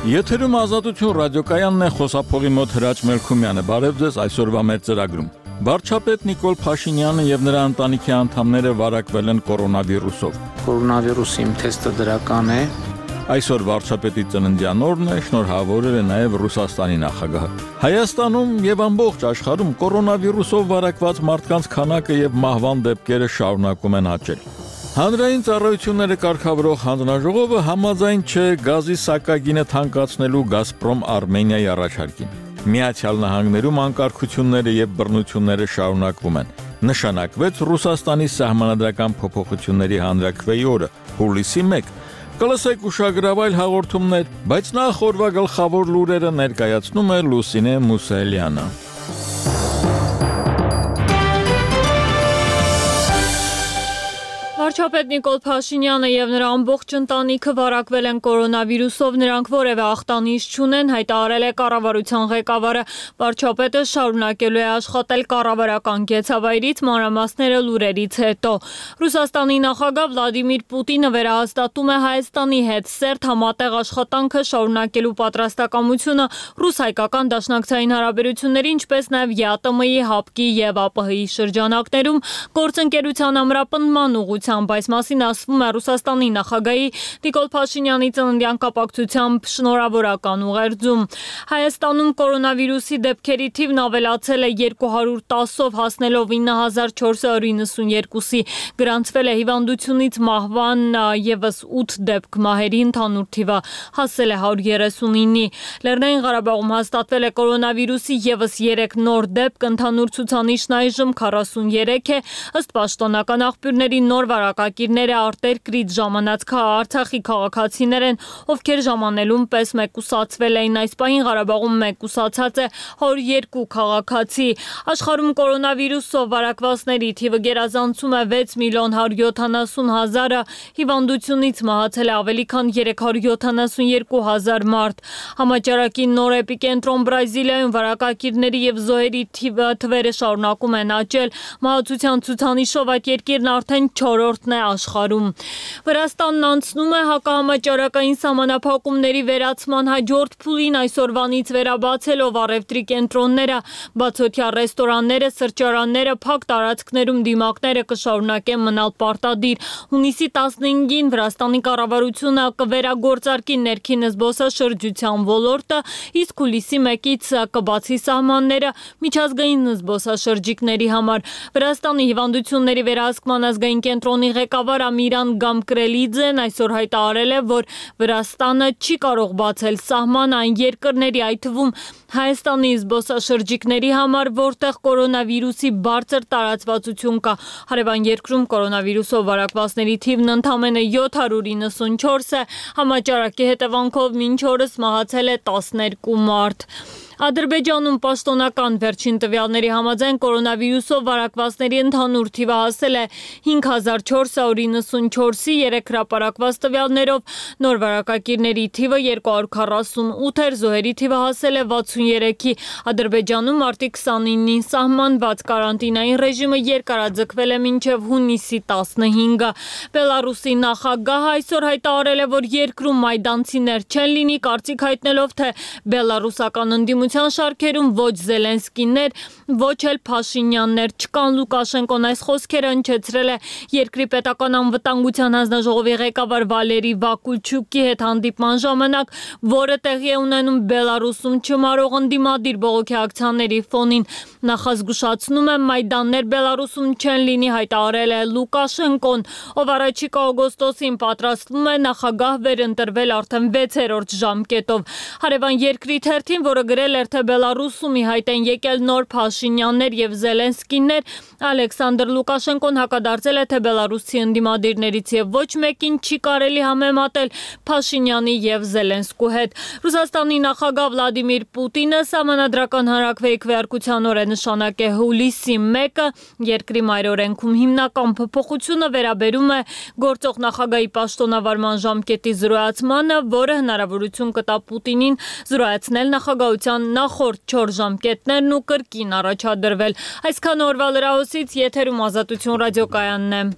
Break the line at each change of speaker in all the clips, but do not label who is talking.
Եթերում ազատություն ռադիոկայանն է, խոսափողի մոտ Հրաչ Մելքումյանը, բարև ձեզ այսօրվա մեր ծրագրում։ Վարչապետ Նիկոլ Փաշինյանը եւ նրա ընտանիքի անդամները վարակվել են կորոնավիրուսով։
Կորոնավիրուսի թեստը դրական է։
Այսօր վարչապետի ծննդյան օրն է, շնորհավորել է նաեւ Ռուսաստանի նախագահը։ Հայաստանում եւ ամբողջ աշխարհում կորոնավիրուսով վարակված մարդկանց քանակը եւ մահվան դեպքերը շարունակում են աճել։ Հանրային ծառայությունները կարգավորող հանձնաժողովը համաձայն չէ գազի սակագինը թանկացնելու Գազպրոմ Արմենիայի առաջարկին։ Միացյալ Նահանգներում անկարգությունները եւ բռնությունները շարունակվում են։ Նշանակվեց Ռուսաստանի սահմանադրական փոփոխությունների հանրաքվեի օրը, հուլիսի 1։ Կլսեք ուշագրավ այլ հաղորդումներ, բայց նախ օրվա գլխավոր լուրերը ներկայացնում է Լուսինե Մուսայելյանը։
Վարչապետ Նիկոլ Փաշինյանը եւ նրա ամբողջ ընտանիքը վարակվել են կորոնավիրուսով, նրանք որևէ ախտանիշ չունեն, հայտարարել է կառավարության ղեկավարը։ Վարչապետը շարունակելու է աշխատել կառավարական կեցավայրից, մանրամասները լուրերից հետո։ Ռուսաստանի նախագահ Վլադիմիր Պուտինը վերահաստատում է Հայաստանի հետ սերտ համատեղ աշխատանքը շարունակելու պատրաստակամությունը ռուս-հայկական դաշնակցային հարաբերությունների, ինչպես նաեւ ԵԱՏՄ-ի, ՀԱՊԿ-ի եւ ԱՊՀ-ի շրջանակներում գործընկերության ամրապնդման ուղղությամբ։ Այս մասին ասվում է Ռուսաստանի նախագահի Նիկոլ Փաշինյանի ծննդյան կապակցությամբ շնորհավորական ուղերձում։ Հայաստանում կորոնավիրուսի դեպքերի թիվն ավելացել է 210-ով, հասնելով 9492-ի, գրանցվել է հիվանդությունից մահվան եւս 8 դեպք, մահերի ընդհանուր թիվը հասել է 139-ի։ Լեռնային Ղարաբաղում հաստատվել է կորոնավիրուսի եւս 3 նոր դեպք, ընդհանուր ցուցանիշն այժմ 43 է, ըստ պաշտոնական աղբյուրների նոր վարակակիրները արտերկրից ժամանած Արցախի քաղաքացիներ են, ովքեր ժամանելուն պես մեկուսացվել էին։ Այս պահին Ղարաբաղում մեկուսացած է 102 քաղաքացի։ Աշխարհում կորոնավիրուսով վարակվածների թիվը գերազանցում է 6.170.000-ը, հիվանդությունից մահացել է ավելի քան 372,000 մարդ։ Համաճարակի նոր էպիկենտրոն Բրազիլիայում վարակակիրների եւ զոհերի թվերը շարունակում են աճել։ Մահացության ցուցանիշով այդ երկիրն արդեն 4-րդն է աշխարհում։ Վրաստանն անցնում է հակահամաճարակային սահմանափակումների վերացման հաջորդ փուլին, այսօրվանից վերաբացելով առևտրի կենտրոնները, բացօթյա ռեստորանները, սրճարանները, փակ տարածքներում դիմակները կշարունակեն մնալ պարտադիր։ Հունիսի 15-ին Վրաստանի կառավարությունը կվերագործարկի ներքին զբոսաշրջության ոլորտը, իսկ հուլիսի 1-ից կբացի սահմանները միջազգային զբոսաշրջիկների համար։ Վրաստանի հիվանդությունների վերահսկման ազգային կենտրոնի ղեկավար Ամիրան Գամկրելիձեն այսօր հայտարարել է, որ Վրաստանը չի կարող բացել սահման այն երկրների, այդ թվում Հայաստանի զբոսաշրջիկների համար, որտեղ կորոնավիրուսի բարձր տարածվածություն կա։ Հարևան երկրում կորոնավիրուսով վարակվածների թիվն ընդամենը 794 է, համաճարակի հետևանքով մինչ օրս մահացել է 12 մարդ։ Ադրբեջանում պաշտոնական վերջին տվյալների համաձայն կորոնավիրուսով վարակվածների ընդհանուր թիվը հասել է 5494-ի, 3 հրապարակված տվյալներով նոր վարակակիրների թիվը 248 էր, զոհերի թիվը հասել է 63-ի։ Ադրբեջանում մարտի 29-ին սահմանված կարանտինային ռեժիմը երկարաձգվել է մինչև հունիսի 15-ը։ Բելարուսի նախագահը այսօր հայտարարել է, որ երկրում մայդանցիներ չեն լինի, կարծիք հայտնելով, թե բելարուսական ընդդիմության շարքերում ոչ Զելենսկիներ, ոչ էլ Փաշինյաններ չկան։ Լուկաշենկոն այս խոսքերը հնչեցրել է երկրի պետական անվտանգության հանձնաժողովի ղեկավար Վալերի Վակուլչուկի հետ հանդիպման ժամանակ, որը տեղի է ունենում Բելարուսում չմարող ընդդիմադիր բողոքի ակցիաների ֆոնին։ Նախազգուշացնում է, մայդաններ Բելարուսում չեն լինի, հայտարարել է Լուկաշենկոն, ով առաջիկա օգոստոսին պատրաստվում է նախագահ վերընտրվել արդեն 6-րդ ժամկետով։ Հարևան երկրի թերթին, որը գրել էր, թե Բելարուսում ի հայտ են եկել նոր Փաշինյաններ եւ Զելենսկիներ, Ալեքսանդր Լուկաշենկոն հակադարձել է, թե Բելարուսի ընդդիմադիրներից եւ ոչ մեկին չի կարելի համեմատել Փաշինյանի եւ Զելենսկու հետ։ Ռուսաստանի նախագահ Վլադիմիր Պուտինը սահմանադրական հանրաքվեի քվեարկության օրը նշանակե հուլիսի 1-ը, երկրի մայրօրենքում հիմնական փոփոխությունը վերաբերում է գործող նախագահի պաշտոնավարման ժամկետի զրոյացմանը, որը հնարավորություն կտա Պուտինին զրոյացնել նախագահության նախորդ 4 ժամկետներն ու կրկին առաջադրվել։ Այսքան օրվա լրահոսից եթերում Ազատություն ռադիոկայանն է։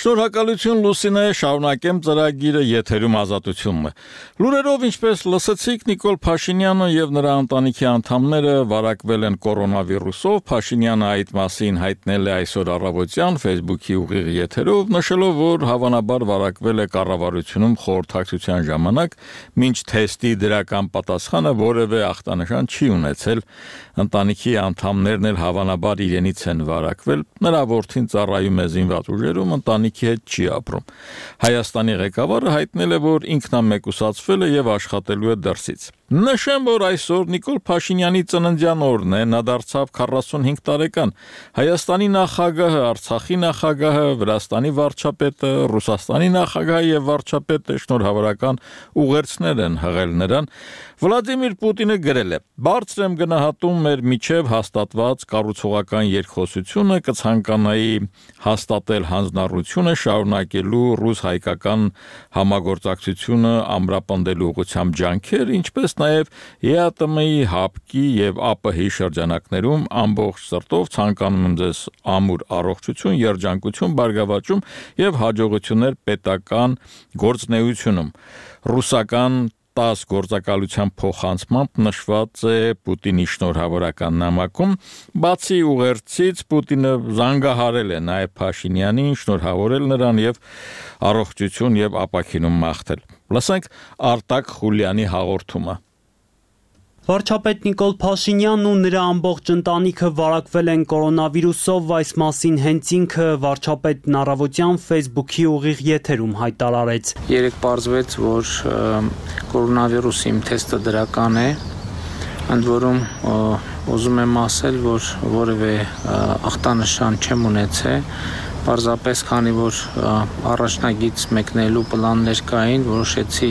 Շնորհակալություն Լուսինե, շարունակեմ ծրագիրը եթերում ազատությունն է։ Լուրերով ինչպես լսեցիք, Նիկոլ Փաշինյանը եւ նրա ընտանիքի անդամները վարակվել են կորոնավիրուսով։ Փաշինյանը այդ մասին հայտնել է այսօր առավոտյան Facebook-ի ուղիղ եթերով, նշելով, որ հավանաբար վարակվել է կառավարությունում խորհրդակցության ժամանակ, մինչ թեստի դրական պատասխանը որևէ ախտանշան չի ունեցել։ Ընտանիքի անդամներն էլ հավանաբար իրենից են վարակվել։ Նրա որդին ծառայում է զինված ուժերում, ընտանիքի հետ չի ապրում։ Հայաստանի ղեկավարը հայտնել է, որ ինքնամեկուսացվել է եւ աշխատելու է դրսից։ Նշեմ, որ այսօր Նիկոլ Փաշինյանի ծննդյան օրն է, նա դարձավ 45 տարեկան։ Հայաստանի նախագահը, Արցախի նախագահը, Վրաստանի վարչապետը, Ռուսաստանի նախագահը եւ վարչապետը շնորհավորական ուղերձներ են հղել նրան։ Վլադիմիր Պուտինը գրել է. «Բարձր եմ գնահատում մեր միջև հաստատված կառուցողական երկխոսությունը, կցանկանայի հաստատել հանձնառությունը շարունակելու ռուս-հայկական համագործակցությունը ամրապնդելու ուղղությամբ ջանքեր, ինչպես նաև ԵԱՏՄ-ի ՀԱՊԿ-ի եւ ԱՊՀ-ի շրջանակներում ամբողջ սրտով ցանկանում եմ ձեզ ամուր առողջություն, երջանկություն, բարգավաճում եւ հաջողություններ պետական գործունեությունում»։ Ռուսական 10 գործակալության փոխանցմամբ նշված է Պուտինի շնորհավորական նամակում։ Բացի ուղերձից Պուտինը զանգահարել է նաև Փաշինյանին, շնորհավորել նրան եւ առողջություն եւ ապաքինում մաղթել։ Լսենք Արտակ Խուլյանի հաղորդումը։
Վարչապետ Նիկոլ Փաշինյանն ու նրա ամբողջ ընտանիքը վարակվել են կորոնավիրուսով, այս մասին հենց ինքը վարչապետն առավոտյան Facebook-ի ուղիղ եթերում հայտարարեց։
Երեկ պարզվեց, որ կորոնավիրուսի իմ թեստը դրական է, ընդ որում ուզում եմ ասել, որ որևէ ախտանշան չեմ ունեցել, պարզապես քանի որ առաջնագիծ մեկնելու պլաններ կային, որոշեցի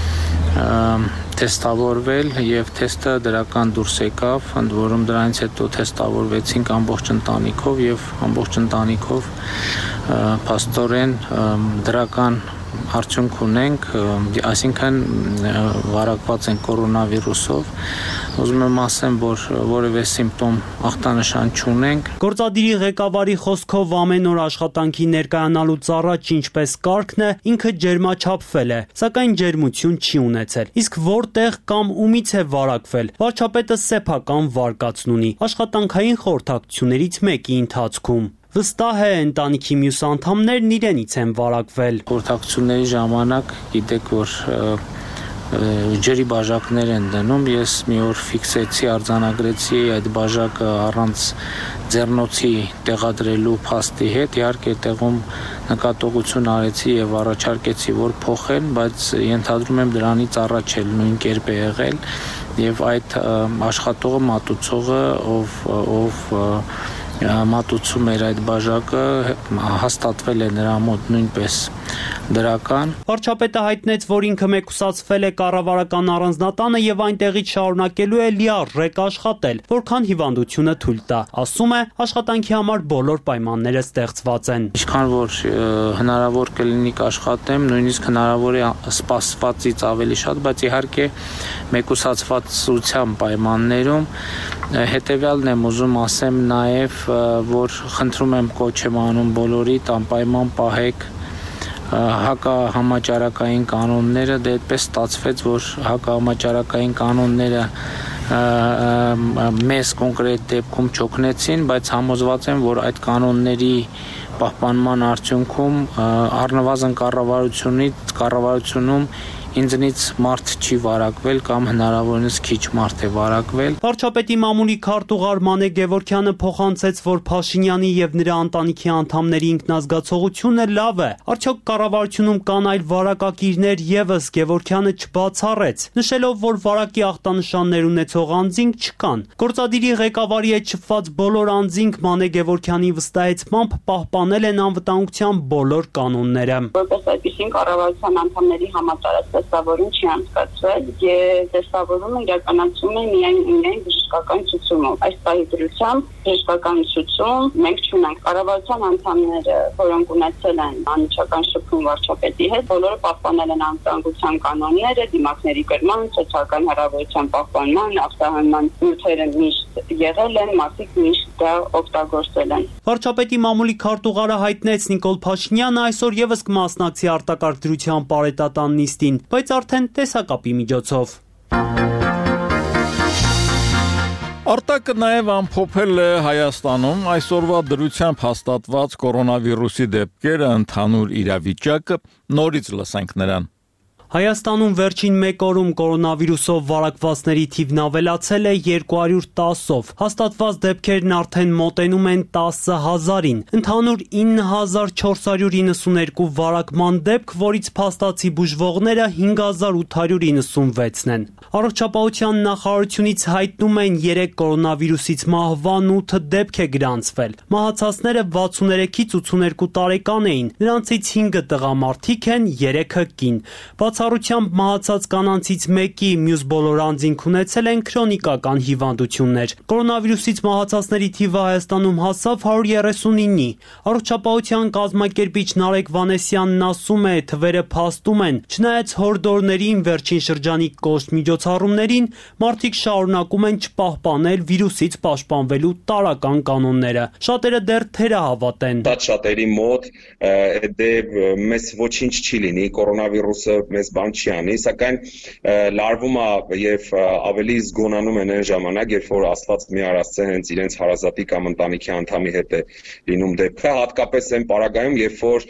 թեստավորվել եւ թեստը դրական դուրս եկավ, ընդ որում դրանից հետո թեստավորվեցինք ամբողջ ընտանիքով եւ ամբողջ ընտանիքով փաստորեն դրական արդյունք ունենք, այսինքն վարակված են կորոնավիրուսով։ Ուզում եմ ասեմ, որ որևէ սիմպտոմ ախտանշան չունենք։
Գործադիրի ղեկավարի խոսքով ամեն օր աշխատանքի ներկայանալուց առաջ ինչպես կարգն է, ինքը ջերմաչափվել է, սակայն ջերմություն չի ունեցել։ Իսկ որտեղ կամ ումից է վարակվել, վարչապետը սեփական վարկածն ունի աշխատանքային խորհրդակցություններից մեկի ընթացքում։ Վստահ է, ընտանիքի մյուս անդամներն իրենից են վարակվել։
Խորհրդակցությունների ժամանակ գիտեք, որ ջրի բաժակներ են դնում, ես մի օր ֆիքսեցի, արձանագրեցի այդ բաժակը առանց ձեռնոցի տեղադրելու փաստի հետ, իհարկե տեղում նկատողություն արեցի եւ առաջարկեցի, որ փոխեն, բայց ենթադրում եմ դրանից առաջ էլ նույն կերպ է եղել եւ այդ աշխատողը մատուցողը, ով մատուցում էր այդ բաժակը, հաստատվել է նրա մոտ նույնպես դրական։
Վարչապետը հայտնեց, որ ինքը մեկուսացվել է կառավարական առանձնատանը եւ այնտեղից շարունակելու է լիարժեք աշխատել, որքան հիվանդությունը թույլ տա։ Ասում է, աշխատանքի համար բոլոր պայմանները ստեղծված են։
Ինչքան որ հնարավոր կլինի կաշխատեմ, նույնիսկ հնարավոր է սպասվածից ավելի շատ, բայց իհարկե մեկուսացվածության պայմաններում հետեւյալն եմ ուզում ասեմ նաեւ, որ խնդրում եմ կոչ եմ անում բոլորիդ անպայման պահեք հակահամաճարակային կանոնները, դե այդպես ստացվեց, որ հակահամաճարակային կանոնները մեզ կոնկրետ դեպքում չօգնեցին, բայց համոզված եմ, որ այդ կանոնների պահպանման արդյունքում առնվազն կառավարությունում ինձնից մարդ չի վարակվել կամ հնարավորինս քիչ մարդ է վարակվել։
Վարչապետի մամուլի քարտուղար Մանե Գևորգյանը փոխանցեց, որ Փաշինյանի եւ նրա ընտանիքի անդամների ինքնազգացողությունը լավ է։ Արդյոք կառավարությունում կան այլ վարակակիրներ եւս, Գևորգյանը չբացառեց, նշելով, որ վարակի ախտանշաններ ունեցող անձինք չկան։ Գործադիրի ղեկավարի հետ շփված բոլոր անձինք Մանե Գևորգյանի վստահեցմամբ պահպանել են անվտանգության բոլոր կանոնները։
Որպես այդպիսին կառավարության անդամների համաճարակ տեսավորում չի անցկացվել եւ տեսավորումը իրականացում է միայն բժշկական ցուցումով։ Այս պահի դրությամբ բժշկական ցուցում մենք չունենք։ Կառավարության անդամները, որոնք ունեցել են անմիջական շփում վարչապետի հետ, բոլորը պահպանել են անվտանգության կանոնները, դիմակների կրման, սոցիալական հեռավորության պահպանման, ախտահանման նյութերը միշտ եղել են, մարդիկ միշտ դա օգտագործել են։
Վարչապետի մամուլի քարտուղարը հայտնեց Նիկոլ Փաշինյանը այսօր եւս կմասնակցի արտակարգ դրության պարետատան նիստին, բայց արդեն տեսակապի միջոցով։
Արտակը նաև ամփոփել է Հայաստանում այսօրվա դրությամբ հաստատված կորոնավիրուսի դեպքերը, ընդհանուր իրավիճակը, նորից լսենք նրան։
Հայաստանում վերջին մեկ օրում կորոնավիրուսով վարակվածների թիվն ավելացել է 210-ով, հաստատված դեպքերն արդեն մոտենում են 10,000-ին, ընդհանուր 9,492 վարակման դեպք, որից փաստացի բուժվողները 5,896-ն են։ Առողջապահության նախարարությունից հայտնում են 3 կորոնավիրուսից մահվան 8 դեպք է գրանցվել։ Մահացածները 63-ից 82 տարեկան էին, նրանցից 5-ը տղամարդիկ են, 3-ը կին։ Բացառությամբ մահացած կանանցից մեկի, մյուս բոլոր անձինք ունեցել են քրոնիկական հիվանդություններ։ Կորոնավիրուսից մահացածների թիվը Հայաստանում հասավ 139-ի։ Առողջապահության կազմակերպիչ Նարեկ Վանեսյանն ասում է, թվերը փաստում են, չնայած հորդորներին, վերջին շրջանի կոշտ միջոցառումներին, մարդիկ շարունակում են չպահպանել վիրուսից պաշտպանվելու տարրական կանոնները։ Շատերը դեռ թերահավատ են։
Շատերի մոտ մեզ ոչինչ չի լինի, կորոնավիրուսը մեզ բան չի անի, սակայն լարվում է եւ ավելի զգոնանում են այն ժամանակ, երբ որ Աստված մի արածը հենց իրենց հարազատի կամ ընտանիքի անդամի հետ է լինում դեպքը, հատկապես այն պարագայում, երբ որ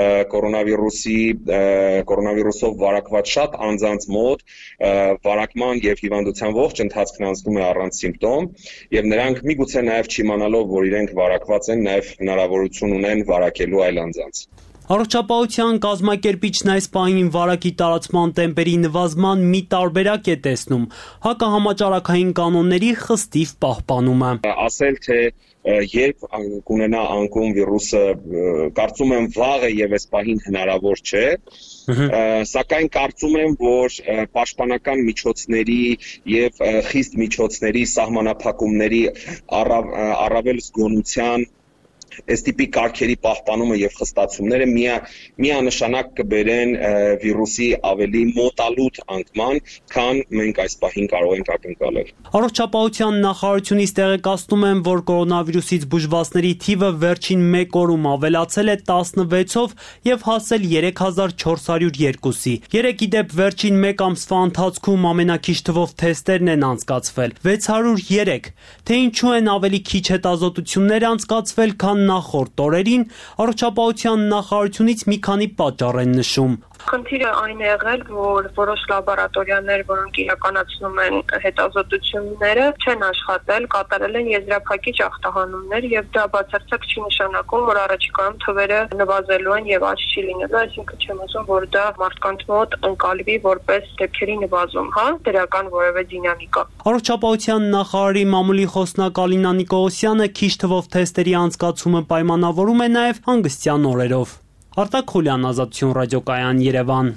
կորոնավիրուսով վարակված շատ անձանց մոտ վարակման եւ հիվանդության ողջ ընթացքն անցնում է առանց սիմպտոմ եւ նրանք միգուցե նաեւ չիմանալով, որ իրենք վարակված են, նաեւ հնարավորություն ունեն վարակելու այլ անձանց։
Առողջապահության կազմակերպիչն այս պահին վարակի տարածման տեմպերի նվազման մի տարբերակ է տեսնում՝ հակահամաճարակային կանոնների խստիվ պահպանումը։
Ասել թե երբ կունենա անկում վիրուսը, կարծում եմ վաղը եւ այս պահին հնարավոր չէ, սակայն կարծում եմ, որ պաշտպանական միջոցների եւ խիստ միջոցների սահմանափակումների առավել զգոնության այս տիպի կարգերի պահպանումը եւ խստացումները միանշանակ կբերեն վիրուսի ավելի մոտալուտ անկման, քան մենք այս պահին կարող ենք ակնկալել։
Առողջապահության նախարարությունից տեղեկացնում են, որ կորոնավիրուսից բուժվածների թիվը վերջին մեկ օրում ավելացել է 16-ով եւ հասել 3402-ի։ 3-ի դեպ վերջին մեկ ամսվա ընթացքում ամենակիչ թվով թեստերն են անցկացվել՝ 603։ Թե ինչու են ավելի քիչ հետազոտություններ անցկացվել, քան նախորդ օրերին, առողջապահության նախարարությունից մի քանի պատճառ են նշում։
Խնդիրը այն է եղել, որ որոշ լաբորատորիաներ, որոնք իրականացնում են հետազոտությունները, չեն աշխատել, կատարել են եզրափակիչ ախտահանումներ եւ դա բացարձակ չի նշանակում, որ առաջիկայում թվերը նվազելու են եւ աճ չի լինելու, այսինքն չեմ ասում, որ դա մարդկանց մոտ ընկալվի որպես դեպքերի նվազում, դրական որևէ դինամիկա։
Առողջապահության նախարարի մամուլի խոսնակ Ալինա Նիկողոսյանը քիչ թվով թեստերի անցկացումը պայմանավորում է նաեւ հանգստյան օրերով։ Արտակ Խուլյան, Ազատություն ռադիոկայան, Երևան։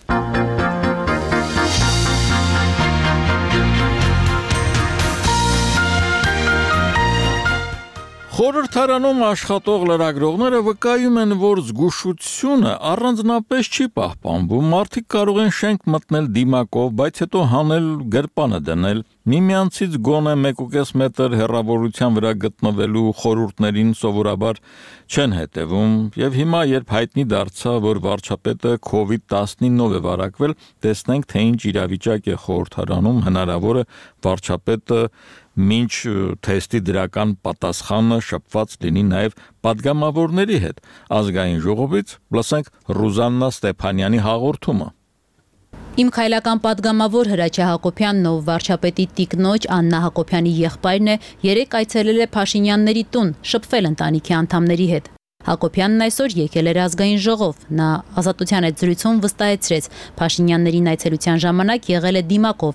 Խորհրդարանում աշխատող լրագրողները վկայում են, որ զգուշությունը առանձնապես չի պահպանվում, մարդիկ կարող են շենք մտնել դիմակով, բայց հետո հանել գրպանը դնել, միմյանցից գոնե 1.5 մետր հեռավորության վրա գտնվելու խորհուրդներին սովորաբար չեն հետևում, եւ հիմա, երբ հայտնի դարձավ, որ վարչապետը COVID-19-ով է վարակվել, տեսնենք, թե ինչ իրավիճակ է խորհրդարանում, հնարավոր է վարչապետը մինչ թեստի դրական պատասխանը շփված լինի նաև պատգամավորների հետ։ Ազգային ժողովից լսենք Ռուզաննա Ստեփանյանի հաղորդումը։
Իմ քայլական պատգամավոր Հրաչյա Հակոբյանն, ով վարչապետի տիկնոջ Աննա Հակոբյանի եղբայրն է, երեկ այցելել է Փաշինյանների տուն, շփվել ընտանիքի անդամների հետ։ Հակոբյանն այսօր եկել էր ազգային ժողով։ Նա Ազատության հետ զրույցում վստահեցրեց, Փաշինյաններին այցելության ժամանակ եղել է դիմակով եւ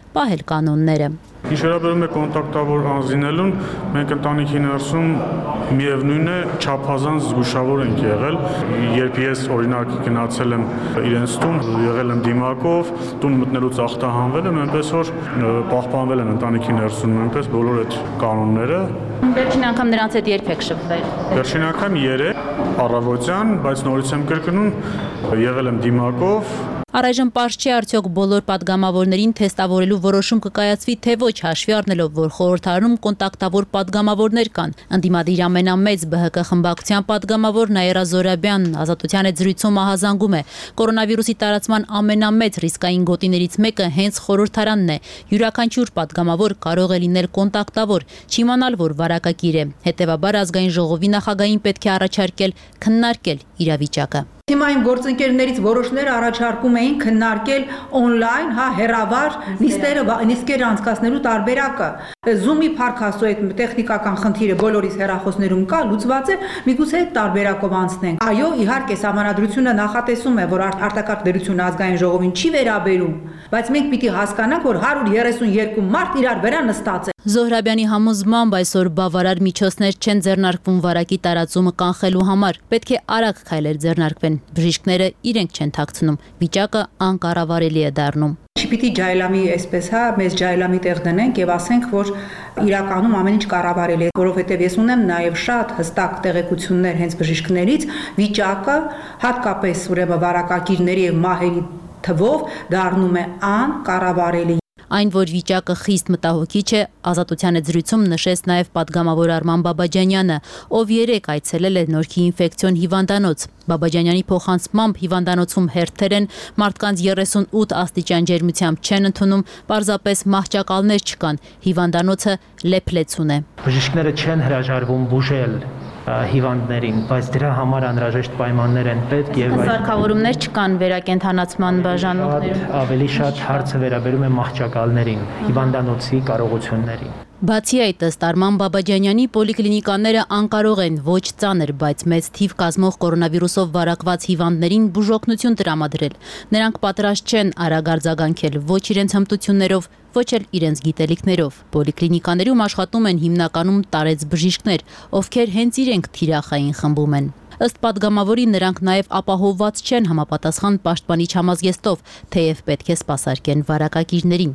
պահել կանոնները։
Ինչ-վերաբերում է կոնտակտավոր անձինելուն, մենք ընտանիքի ներսում միևնույն է չափազանց զգուշավոր ենք եղել, երբ ես օրինակ գնացել եմ իրենց տուն, եղել եմ դիմակով, տուն մտնելուց ախտահանվել եմ, այնպես որ պահպանվել են ընտանիքի ներսում նույնպես բոլոր այդ կանոնները։
Վերջին անգամ նրանց հետ երբ եք շփվել։
Վերջին անգամ 3 առավոտյան, բայց նորից եմ կրկնում, եղել եմ դիմակով։
Առայժմ պարզ չի արդյոք բոլոր падգամավորներին թեստավորելու որոշում կկայացվի, թե ոչ, հաշվի առնելով, որ խորհրդարանում կոնտակտավոր падգամավորներ կան։ Ընդդիմադիր ամենամեծ ԲՀԿ խմբակցության падգամավոր Նաիրա Զորաբյանն Ազատության հետ զրույցում ահազանգում է, կորոնավիրուսի տարածման ամենամեծ ռիսկային գոտիներից մեկը հենց խորհրդարանն է։ Յուրաքանչյուր падգամավոր կարող է լինել կոնտակտավոր, չիմանալ, որ վարակակիր է։ Հետևաբար ազգային ժողովի նախագահին պետք է առաջարկել քննարկել իրավիճակը։
Թիմային գործընկերներից որոշները առաջարկում էին քննարկել օնլայն, հեռավար նիստերը անցկացնելու տարբերակը։ Zoom-ի փառքաստու այդ տեխնիկական խնդիրը բոլորիս հեռախոսներում կա, լուծված է, միգուցե այդ տարբերակով անցնենք։ Այո, իհարկե, սահմանադրությունը նախատեսում է, որ արտակարգ դերությունը ազգային ժողովին չի վերաբերում, բայց մենք պիտի հասկանանք, որ 132 մարդ իրար վրա նստած է։
Զոհրաբյանի համոզմամբ այսօր բավարար միջոցներ չեն ձեռնարկվում վարակի տարածումը կանխելու համար։ Պետք է արագ քայլեր ձեռնարկվեն։ Բժիշկները իրենք չեն թաքցնում, վիճակը անկառավարելի է դառնում։
Չպիտի ջայլամի այսպես, մեզ ջայլամի տեղ դնենք եւ ասենք, որ իրականում ամեն ինչ կառավարելի է, որովհետեւ ես ունեմ նաեւ շատ հստակ տեղեկություններ հենց բժիշկներից, վիճակը հատկապես ուրեմն վարակակիրների եւ մահերի թվով դառնում է անկառավարելի։
Այն, որ վիճակը խիստ մտահոգիչ է, Ազատության հետ զրույցում նշեց նաև պատգամավոր Արման Բաբաջանյանը, ով երեկ այցելել է Նորքի ինֆեկցիոն հիվանդանոց։ Բաբաջանյանի փոխանցմամբ հիվանդանոցում հերթեր են, մարդկանց 38 աստիճան ջերմությամբ չեն ընդունում, պարզապես մահճակալներ չկան, հիվանդանոցը լեփլեցուն է։
Բժիշկները չեն հրաժարվում բուժել հիվանդներին, բայց դրա համար անհրաժեշտ պայմաններ են պետք եւ
սարքավորումներ չկան վերակենդանացման բաժանմունքներում։
Ավելի շատ հարցը վերաբերում է մահճակալներին, հիվանդանոցի կարողություններին։
Բացի այդ, ըստ Արման Բաբաջանյանի, պոլիկլինիկաները անկարող են ոչ ծանր, բայց մեծ թիվ կազմող կորոնավիրուսով վարակված հիվանդներին բուժօգնություն տրամադրել։ Նրանք պատրաստ չեն արագ արձագանքել ոչ իրենց հմտություններով, ոչ էլ իրենց գիտելիքներով։ Պոլիկլինիկաներում աշխատում են հիմնականում տարեց բժիշկներ, ովքեր հենց իրենք թիրախային խմբում են։ Ըստ պատգամավորի նրանք նաև ապահովված չեն համապատասխան պաշտպանիչ համազգեստով, թեև պետք է սպասարկեն վարակակիրներին։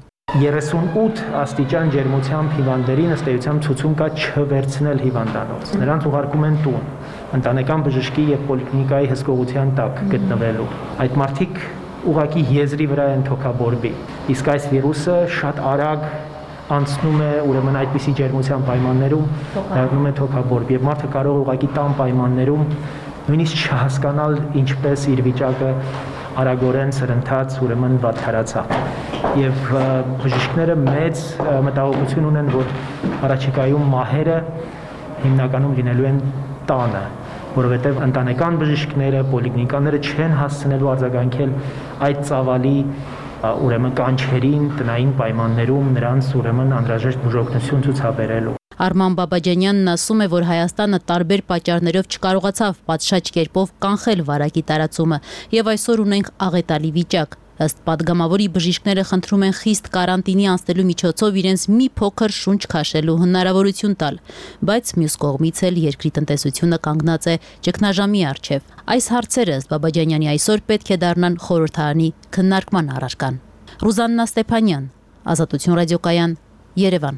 38 աստիճան ջերմությամբ հիվանդներին ըստ էության ցուցում կա չվերցնել հիվանդանոց։ Նրանց ուղարկում են տուն, ընտանեկան բժշկի եւ պոլիկլինիկայի հսկողության տակ գտնվելու։ Այդ մարդիկ ուղղակի եզրի վրա են թոքաբորբի։ Իսկ այս վիրուսը շատ արագ անցնում է ուրեմն այդպիսի ջերմության պայմաններում դառնում է թոքաբորբ եւ մարդը կարող է ուղղակի տան պայմաններում նույնիսկ չհասկանալ ինչպես իր վիճակը արագորեն սրընթաց ուրեմն վատթարացավ եւ բժիշկները մեծ մտահոգություն ունեն, որ առաջիկայում մահերը հիմնականում լինելու են տանը, որովհետեւ ընտանեկան բժիշկները, պոլիկլինիկաները չեն հասցնելու արձագանքել այդ ծավալի ուրեմն կանչերին տնային պայմաններում նրանց ուրեմն անհրաժեշտ բուժօգնություն ցուցաբերելու։
Արման Բաբաջանյանն ասում է, որ Հայաստանը տարբեր պատճառներով չկարողացավ պատշաճ կերպով կանխել վարակի տարածումը եւ այսօր ունենք աղետալի վիճակ։ Ըստ պատգամավորի բժիշկները խնդրում են խիստ կարանտինի անցնելու միջոցով իրենց մի փոքր շունչ քաշելու հնարավորություն տալ, բայց մյուս կողմից էլ երկրի տնտեսությունը կանգնած է ճգնաժամի առջև։ Այս հարցերը ըստ Բաբաջանյանի այսօր պետք է դառնան խորհրդարանի քննարկման առարկան։ Ռուզաննա Ստեփանյան, Ազատություն ռադիոկայան, Երևան։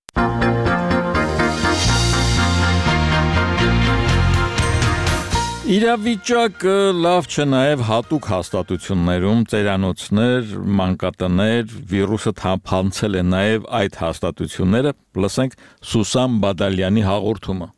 Իրավիճակը լավ չէ նաև հատուկ հաստատություններում, ծերանոցներ, մանկատներ, վիրուսը թափանցել է նաև այդ հաստատությունները, լսենք Սուսան Բադալյանի հաղորդումը։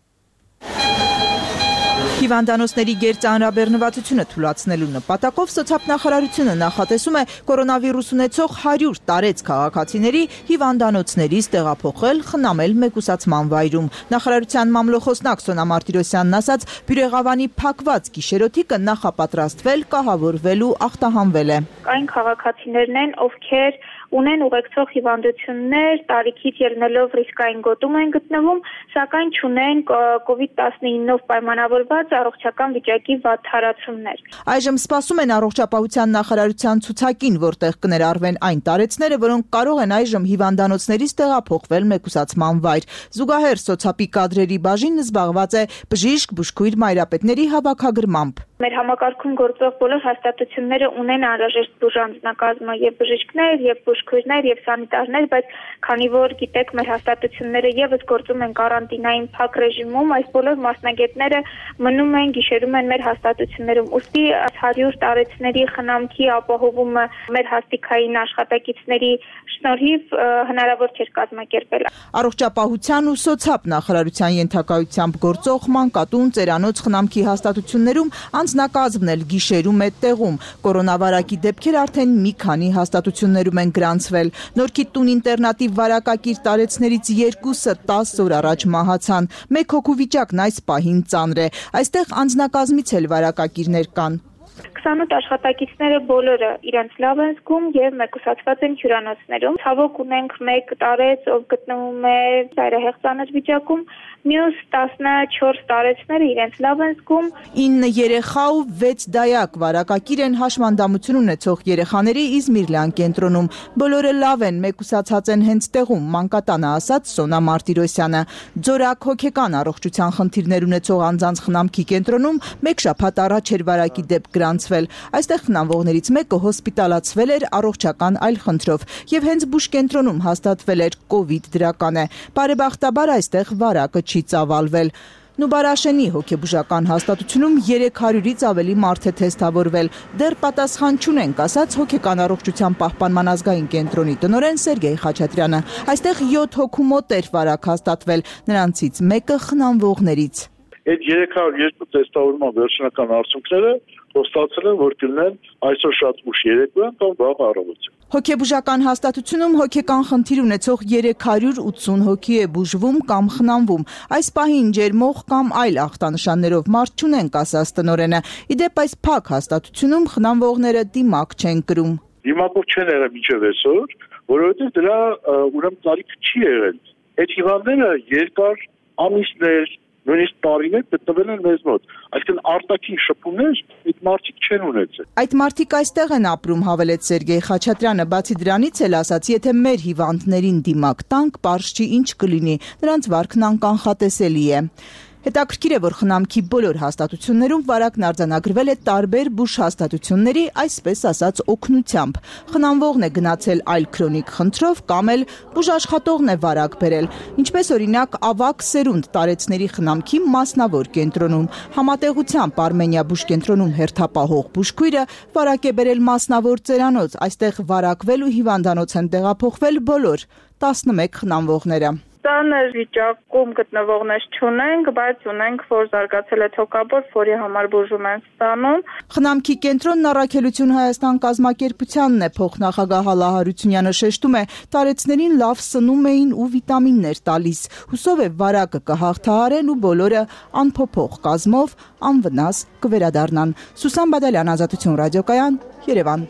Հիվանդանոցների գերծանրաբեռնվածությունը թույլատնելու նպատակով սոցիալնախարարությունը նախատեսում է կորոնավիրուս ունեցող 100 տարեց քաղաքացիների հիվանդանոցներից տեղափոխել խնամել մեկուսացման վայրում։ Նախարարության մամլոխոսնակ Սոնա Մարտիրոսյանն ասաց, Բյուրեղավանի փակված գիշերօթիկը նախապատրաստվել, կահավորվել ու ախտահանվել է։
Այն քաղաքացիներն են, ովքեր ունեն ուղեկցող հիվանդություններ, տարիքից ելնելով ռիսկային գոտում են գտնվում, սակայն չունեն COVID-19-ով պայմանավորված առողջական վիճակի վատթարացումներ։
Այժմ սպասում են առողջապահության նախարարության ցուցակին, որտեղ կներառվեն այն տարեցները, որոնք կարող են այժմ հիվանդանոցներից տեղափոխվել մեկուսացման վայր։ Զուգահեռ սոցիալի կադրերի բաժինն զբաղված է բժիշկ, բուժքույր, մայրապետների հավաքագրմամբ։
Մեր համակարգում գործող բոլոր հաստատությունները ունեն անհրաժեշտ բուժանձնակազմը եւ բժիշկներ, եւ բուժքույրներ, եւ սանիտարներ, բայց քանի որ գիտեք, մեր հաստատությունները եւս գործում են կարանտինային փակ ռեժիմում, այս բոլոր մասնագետները մնում են, գիշերում են մեր հաստատություններում։ Ուստի 100 տարեցների խնամքի ապահովումը մեր հաստիկային աշխատակիցների շնորհիվ հնարավոր չէր կազմակերպել։
Առողջապահության ու սոցիալ նախարարության ենթակայությամբ գործող մանկատուն, ծերանոց, խնամքի հաստատություններում անձնակազմն էլ գիշերում է տեղում։ Կորոնավարակի դեպքեր արդեն մի քանի հաստատություններում են գրանցվել։ Նորքի տուն ինտերնատիվ վարակակիր տարեցներից 2-ը 10 օր առաջ մահացան։ 1 հոգու վիճակն այս պահին ծանր է։ Այստեղ անձնակազմից էլ վարակակիրներ կան։
28 աշխատակիցները բոլորը իրենց լավ են զգում եւ մեկուսացված են հյուրանոցներում։ Ցավոք ունենք 1 տարեց, ով գտնվում է ծայրահեղ ծանր վիճակում, մյուս 14 տարեցները իրենց լավ են զգում։ 9
երեխա ու 6 դայակ վարակակիր են հաշմանդամություն ունեցող երեխաների Իզմիրլյան կենտրոնում։ Բոլորը լավ են, մեկուսացած են հենց տեղում, մանկատանը ասաց Սոնա Մարտիրոսյանը։ Ձորակ հոգեկան առողջության խնդիրներ ունեցող անձանց խնամքի կենտրոնում 1 շաբաթ առաջ էր վարակի դեպք գրանցվել։ Այստեղ խնամվողներից մեկը հոսպիտալացվել էր առողջական այլ խնդրով եւ հենց բուժկենտրոնում հաստատվել էր COVID դրական է։ Բարեբախտաբար այստեղ վարակը չի ծավալվել։ Նուբարաշենի հոգեբուժական հաստատությունում 300-ից ավելի մարդ է թեստավորվել։ Դեռ պատասխան չունենք, ասաց հոգեկան առողջության պահպանման ազգային կենտրոնի տնօրեն Սերգեյ Խաչատրյանը։ Այստեղ 7 հոգու մոտ էր վարակ հաստատվել, նրանցից մեկը խնամվողներից։
Այդ 302 թեստավորման վերջնական արդյունքները խոստացել են, որ կլինեն այսօր շատ ուշ երեկոյան կամ վաղ առավոտ։
Հոգեբուժական հաստատությունում հոգեկան խնդիր ունեցող 380 հոգի է բուժվում կամ խնամվում։ Այս պահին ջերմող կամ այլ ախտանշաններով մարդ չունենք, ասաց տնօրենը։ Իդեպ այս փակ հաստատությունում խնամվողները դիմակ չեն կրում։
Դիմակով չեն եղել մինչև այսօր, որովհետև դրա ուրեմն տարիք չի եղել։ Այդ հիվանդները երկար ամիսներ նույնիսկ տարիներ գտնվել են մեզ մոտ, այսինքն արտաքին շփումներ այդ մարդիկ չեն ունեցել։
Այդ մարդիկ այստեղ են ապրում, հավելեց Սերգեյ Խաչատրյանը, բացի դրանից էլ ասաց, եթե մեր հիվանդներին դիմակ տանք, պարզ չի ինչ կլինի, նրանց վարքն անկանխատեսելի է։ Հետաքրքիր է, որ խնամքի բոլոր հաստատություններում վարակն արձանագրվել է տարբեր բուժհաստատությունների, այսպես ասած, օգնությամբ։ Խնամվողն է գնացել այլ քրոնիկ խնդրով կամ էլ բուժաշխատողն է վարակ բերել, ինչպես օրինակ ավագ սերունդ տարեցների խնամքի մասնավոր կենտրոնում։ Համատեղությամբ Արմենիա բուժկենտրոնում հերթապահող բուժքույրը վարակ է բերել մասնավոր ծերանոց, այստեղ վարակվել ու հիվանդանոց են տեղափոխվել բոլոր 11 խնամվողները։
Ծանր վիճակում գտնվողներ չունենք, բայց ունենք, որ զարգացել է թոքաբոր, որի համար բուժում են ստանում։
Խնամքի կենտրոնն Առաքելություն Հայաստան կազմակերպությանն է, փոխնախագահ Հալա Հարությունյանը շեշտում է, տարեցներին լավ սնում էին ու վիտամիններ տալիս։ Հուսով է վարակը կհաղթահարեն ու բոլորը անփոփոխ կազմով անվնաս կվերադառնան։ Սուսան Բադալյան, Ազատություն ռադիոկայան, Երևան։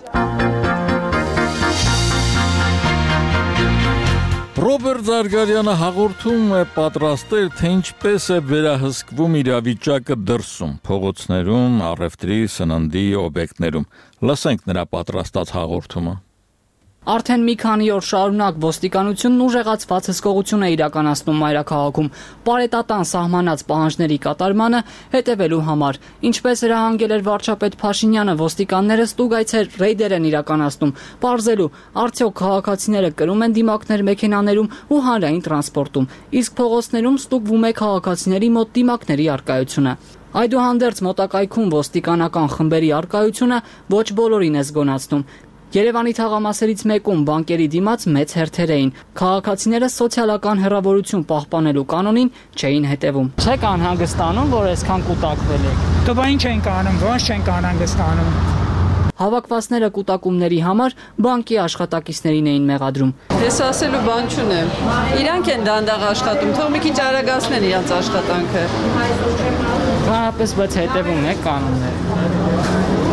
Ռոբերտ Զարգարյանը հաղորդում է պատրաստել, թե ինչպես է վերահսկվում իրավիճակը դրսում, փողոցներում, առևտրի, սննդի օբյեկտներում։ Լսենք նրա պատրաստած հաղորդումը։
Արդեն մի քանի օր շարունակ ոստիկանությունն ուժեղացված հսկողություն է իրականացնում մայրաքաղաքում պարետատան սահմանած պահանջների կատարմանը հետևելու համար։ Ինչպես հրահանգել էր վարչապետ Փաշինյանը, ոստիկանները ստուգայցեր ռեյդեր են իրականացնում, պարզելու արդյոք քաղաքացիները կրում են դիմակներ մեքենաներում ու հանրային տրանսպորտում, իսկ փողոցներում ստուգվում է քաղաքացիների մոտ դիմակների առկայությունը։ Այդուհանդերձ մոտակայքում ոստիկանական խմբերի առկայությունը ոչ բոլորին է զգոնացնում։ Երևանի թաղամասերից մեկում բանկերի դիմաց մեծ հերթեր էին։ Քաղաքացիները սոցիալական հեռավորություն պահպանելու կանոնին չէին հետևում։ Չեք անհանգստանում, որ այսքան կուտակվել եք։
Դե բա ինչ ենք անում, ոնց չենք անհանգստանում։
Հավաքվածները կուտակումների համար բանկի աշխատակիցներին էին մեղադրում։
Ես ասելու բան չունեմ։ Իրանք են դանդաղ աշխատում, թող մի քիչ արագացնեն իրենց աշխատանքը։
Բնապես բայց հետևում եք կանոններին։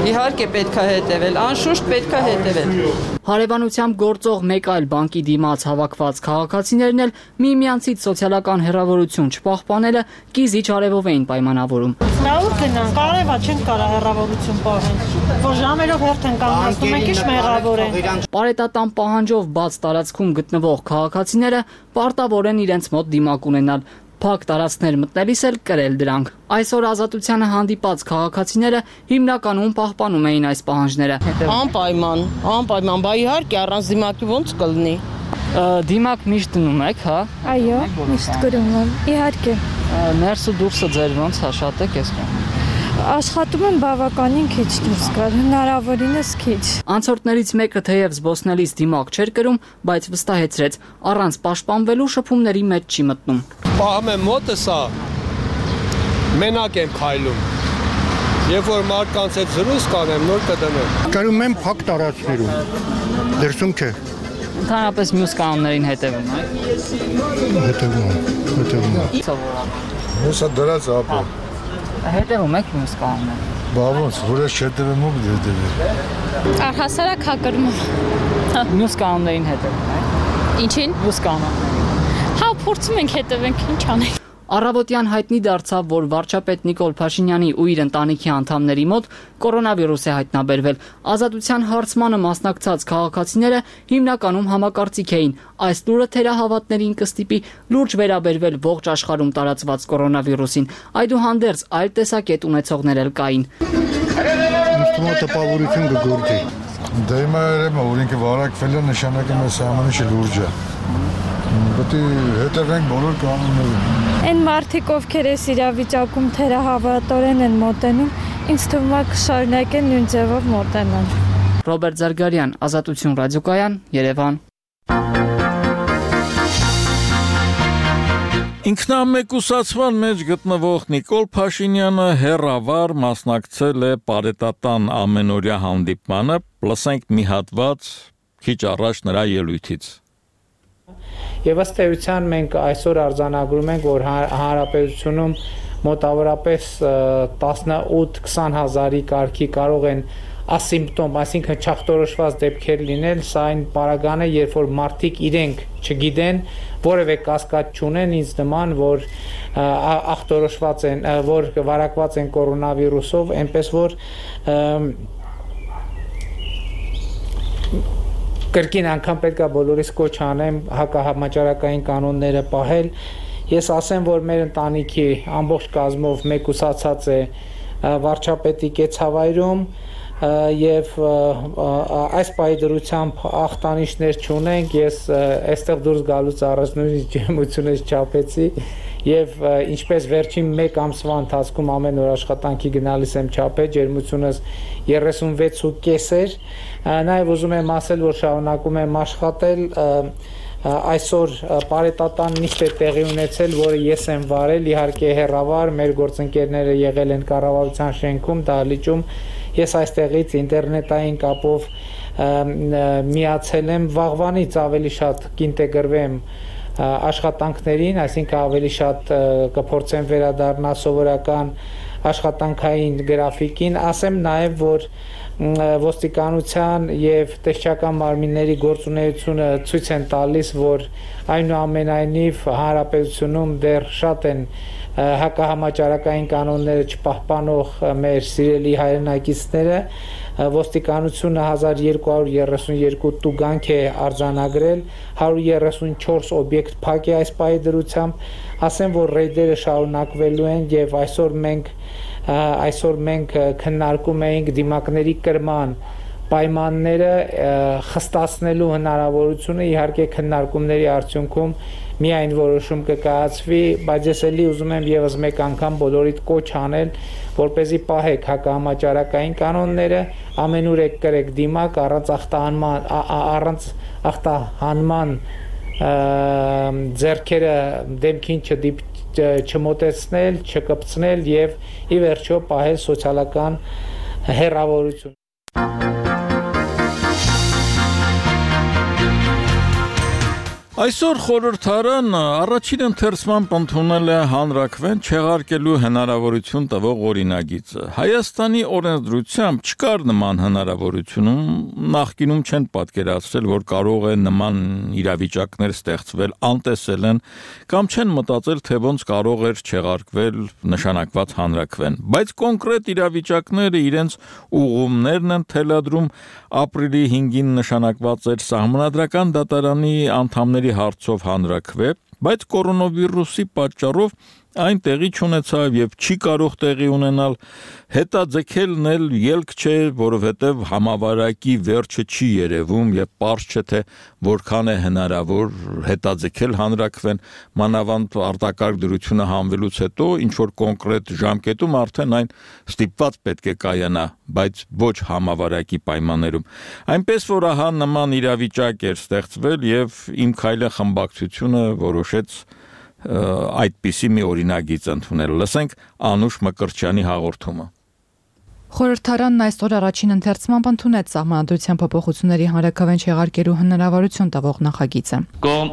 Իհարկե պետք է հետևել, անշուշտ պետք է հետևել։
Հարևանությամբ գործող մեկ այլ բանկի դիմաց հավաքված քաղաքացիներն էլ միմյանցից սոցիալական հեռավորություն չպահպանելը կիզիչ արևով էին պայմանավորում։
Նա ուր գնան, կարևա չեն կարա հեռավորություն պահեն, որ ժամերով հերթ են կանգնացնում, մենք ինչ մեղավոր ենք։
Պարետատան պահանջով բաց տարածքում գտնվող քաղաքացիները պարտավոր են իրենց մոտ դիմակ ունենալ։ Փակ տարածքներ մտնելիս էլ կրել դրանք։ Այսօր Ազատությանը հանդիպած քաղաքացիները հիմնականում պահպանում էին այս պահանջները։
Անպայման, բա իհարկե առանց դիմակի ոնց կլինի։
Դիմակ միշտ դնում եք, հա։
Այո, միշտ գրում եմ, իհարկե։
Ներս ու դուրսը ձեր ոնց հա շատ եք էս։
Աշխատում եմ բավականին քիչ դուրս գալ, հնարավորինս քիչ։
Անցորդներից մեկը թեև զբոսնելիս դիմակ չէր կրում, բայց վստահեցրեց, առանց պաշտպանվելու շփումների մեջ չի մտնում։
Պահում եմ մոտս, մենակ եմ քայլում։ Երբ որ մարդկանց հետ զրույց կանեմ, նոր կդնեմ։
Կրում եմ փակ տարածքներում։ Դրսում չէ։
Ընդհանրապես մյուս կանոններին հետևում եք։
Հետևում։ Մյուսը դրած ապա։
Հետևում եք մյուս կանոններին։
Բա ոնց, որ ես չհետևեմ ու հետևեմ։
Առհասարակ հա կրում եմ։
Մյուս կանոններին հետևում եք։
Ինչին։
Մյուս կանոններին։
Հա փորձում ենք հետևենք, ինչ անենք։
Առավոտյան հայտնի դարձավ, որ վարչապետ Նիկոլ Փաշինյանի ու իր ընտանիքի անդամների մոտ կորոնավիրուս է հայտնաբերվել։ Ազատության հարցմանը մասնակցած քաղաքացիները հիմնականում համակարծիք էին։ Այս լուրը թերահավատներին կստիպի լուրջ վերաբերվել ողջ աշխարհում տարածված կորոնավիրուսին։ Այդուհանդերձ այլ տեսակետ ունեցողներ էլ կային։
Ինստումա տպավորություն կգործի։ Դա հիմա երևում է, որ ինքը վարակվել է, նշանակում է սահմանը լուրջ է։ Պետք է հետևենք բոլոր կանոններին։
Այն մարդիկ, ովքեր այս իրավիճակում թերահավատորեն են մոտենում, ինձ թվում է կշարունակեն նույն ձևով մոտենալ։
Ռոբերտ Զարգարյան, Ազատություն ռադիոկայան, Երևան։
Ինքնամեկուսացման մեջ գտնվող Նիկոլ Փաշինյանը հերավար մասնակցել է պարետատան ամենօրյա հանդիպմանը, լսենք մի հատված քիչ առաջ նրա ելույթից։
Եվ ըստ էության մենք այսօր արձանագրում ենք, որ հանրապետությունում մոտավորապես 18-20 հազարի կարգի կարող են ասիմպտոմ, այսինքն չախտորոշված դեպքեր լինել, սա այն պարագան է, երբ որ մարդիկ իրենք չգիտեն, որևէ կասկած չունեն ինձ նման, որ ախտորոշված են, որ վարակված են կորոնավիրուսով, այնպես որ կրկին անգամ պետք է բոլորիս կոչ անեմ հակահամաճարակային կանոնները պահել։ Ես ասեմ, որ մեր ընտանիքի ամբողջ կազմով մեկուսացած է վարչապետի կեցավայրում եւ այս պահի դրությամբ ախտանիշներ չունենք, ես այստեղ դուրս գալուց առաջ նույնիսկ ջերմությունից չափեցի եւ ինչպես վերջին 1 ամսվա ընթացքում ամեն օր աշխատանքի գնալիս եմ չափել, ջերմությունս 36.5 էր, նաեւ ուզում եմ ասել, որ շարունակում եմ աշխատել, այսօր պարետատան նիստ է տեղի ունեցել, որը ես եմ վարել, իհարկե հեռավար, մեր գործընկերները եղել են կառավարության շենքում, դահլիճում, ես այստեղից ինտերնետային կապով միացել եմ, վաղվանից ավելի շատ կինտեգրվեմ աշխատանքներին, այսինքն ավելի շատ կփորձեմ վերադառնալ սովորական աշխատանքային գրաֆիկին, ասեմ նաև, որ ոստիկանության եւ տեսչական մարմինների գործունեությունը ցույց են տալիս, որ այնուամենայնիվ հանրապետությունում դեռ շատ են հակահամաճարակային կանոնները չպահպանող մեր սիրելի հայրենակիցները, ոստիկանությունը 1232 տուգանք է արձանագրել, 134 օբյեկտ փակ է այս պահի դրությամբ, ասեմ, որ ռեյդերը շարունակվելու են եւ այսօր մենք քննարկում ենք դիմակների կրման պայմանները խստացնելու հնարավորությունը, իհարկե քննարկումների արդյունքում միայն որոշում կկայացվի, բայց ես էլի ուզում եմ եւս մեկ անգամ բոլորիդ կոչ անել, որպեսզի պահեք հակահամաճարակային կանոնները, ամենուր եք կրեք դիմակ առանց ախտահանման ձեռքերը դեմքին չմոտեցնել, չկպցնել եւ ի վերջո պահել սոցիալական հեռավորություն։
Այսօր խորհրդարանը առաջին ընթերցման ընդունել է հանրաքվեն չեղարկելու հնարավորություն տվող օրինագիծը։ Հայաստանի օրենսդրությամբ չկար նման հնարավորությունում, նախկինում չեն պատկերացրել, որ կարող է նման իրավիճակներ ստեղծվել, անտեսել են կամ չեն մտածել, թե ոնց կարող էր չեղարկվել նշանակված հանրաքվեն։ Բայց կոնկրետ իրավիճակները իրենց ուղումներն են թելադրում ապրիլի 5-ին նշանակված էր Սահմանադրական դատարանի անդամների հարցով հանրաքվե, բայց կորոնավիրուսի պատճառով այն տեղի չունեցավ եւ չի կարող տեղի ունենալ, հետաձգելն էլ ելք չէ, որովհետեւ համավարակի վերջը չի երևում եւ պարզ չէ թե որքան է հնարավոր հետաձգել հանրաքվեն, մանավանդ արտակարգ դրությունը հանվելուց հետո ինչ որ կոնկրետ ժամկետում արդեն այն ստիպված պետք է կայանա, բայց ոչ համավարակի պայմաններում։ Այնպես որ ահա նման իրավիճակ էր ստեղծվել եւ Իմ քայլը խմբակցությունը որոշեց այդպիսի մի օրինագիծ ընդունել։ Լսենք Անուշ Մկրտչյանի հաղորդումը։
Խորհրդարանն այսօր առաջին ընթերցմամբ ընդունեց Սահմանադրության փոփոխությունների հանրաքվեն չեղարկելու հնարավորություն տվող նախագիծը։
Կողմ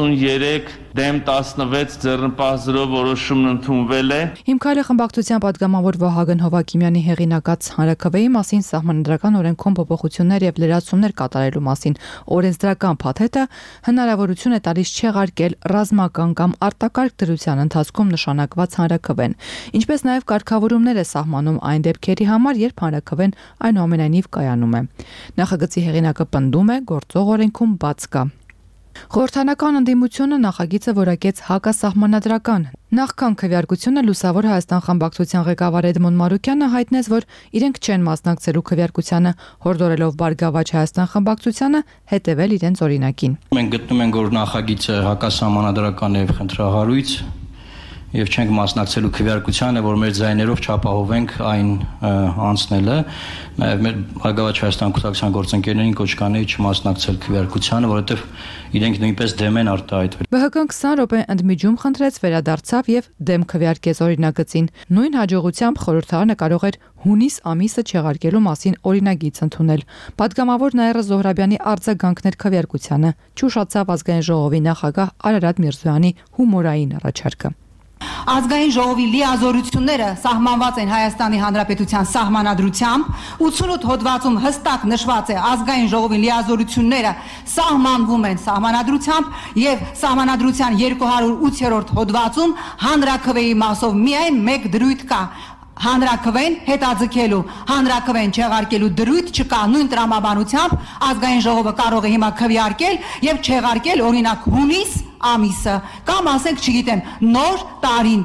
83 դեմ 16 ձեռնպահ 0 որոշումն ընդունվել է։
Իմ քայլը խմբակցության պատգամավոր Վահագն Հովակիմյանի հեղինակած հանրաքվեի մասին Սահմանադրական օրենքում փոփոխություններ եւ լրացումներ կատարելու մասին օրենսդրական փաթեթը հնարավորություն է տալիս չեղարկել ռազմական կամ արտակարգ դրության ընթացքում նշանակված հանրաքվեն, ինչպես նաեւ կարգավորումներ է սահմանում այն դեպքերի համար, երբ հանրաքվեն այնուամենայնիվ կայանում է։ Նախագծի հեղինակը պնդում է, գործող օրենքում բաց կա։ Խորհրդանական ընդդիմությունը նախագիծը որակեց հակասահմանադրական։ Նախքան քվեարկությունը Լուսավոր Հայաստան խմբակցության ղեկավար Էդմոն Մարուկյանը հայտնեց, որ իրենք չեն մասնակցելու քվեարկությանը, հորդորելով Բարգավաճ Հայաստան խմբակցությանը հետևել իրենց օրինակին։
Մենք գտնում ենք, որ նախագիծը հակասահմանադրական է եւ խնդրահարույց եւ չենք մասնակցելու քվեարկությանը, որ մեր ձայներով չապահովենք այն անցնելը, նաեւ մեր Բարգավաճ Հայաստան կուսակցության գործընկերներին կոչ կանեի չմասնակցել քվեարկությանը, որովհետեւ իրենք նույնպես դեմ են արտահայտվել։
ԲՀԿ-ն 20 րոպե ընդմիջում խնդրեց, վերադարձավ եւ դեմ քվեարկեց օրինագծին։ Նույն հաջողությամբ խորհրդարանը կարող էր հունիս ամիսը չեղարկելու մասին օրինագիծ ընդունել։ Պատգամավոր Նաիրա Զոհրաբյանի արձագանքներ քվեարկությանը ճուշացավ ազգային ժողովի նախագահ Արարատ Միրզոյանի հումորային առաջարկը։
Ազգային ժողովի լիազորությունները սահմանված են Հայաստանի Հանրապետության սահմանադրությամբ, 88 հոդվածում հստակ նշված է ազգային ժողովի լիազորությունները սահմանվում են սահմանադրությամբ եւ սահմանադրության 208-րդ հոդվածում հանրաքվեի մասով միայն մեկ դրույթ կա։ Հանրաքվեն հետաձգելու, հանրաքվեն չեղարկելու դրույթ չկա, նույն տրամաբանությամբ ազգային ժողովը կարող է հիմա քվեարկել եւ չեղարկել օրինակ հունիս ամիսը կամ ասենք, չգիտեմ, նոր տարին։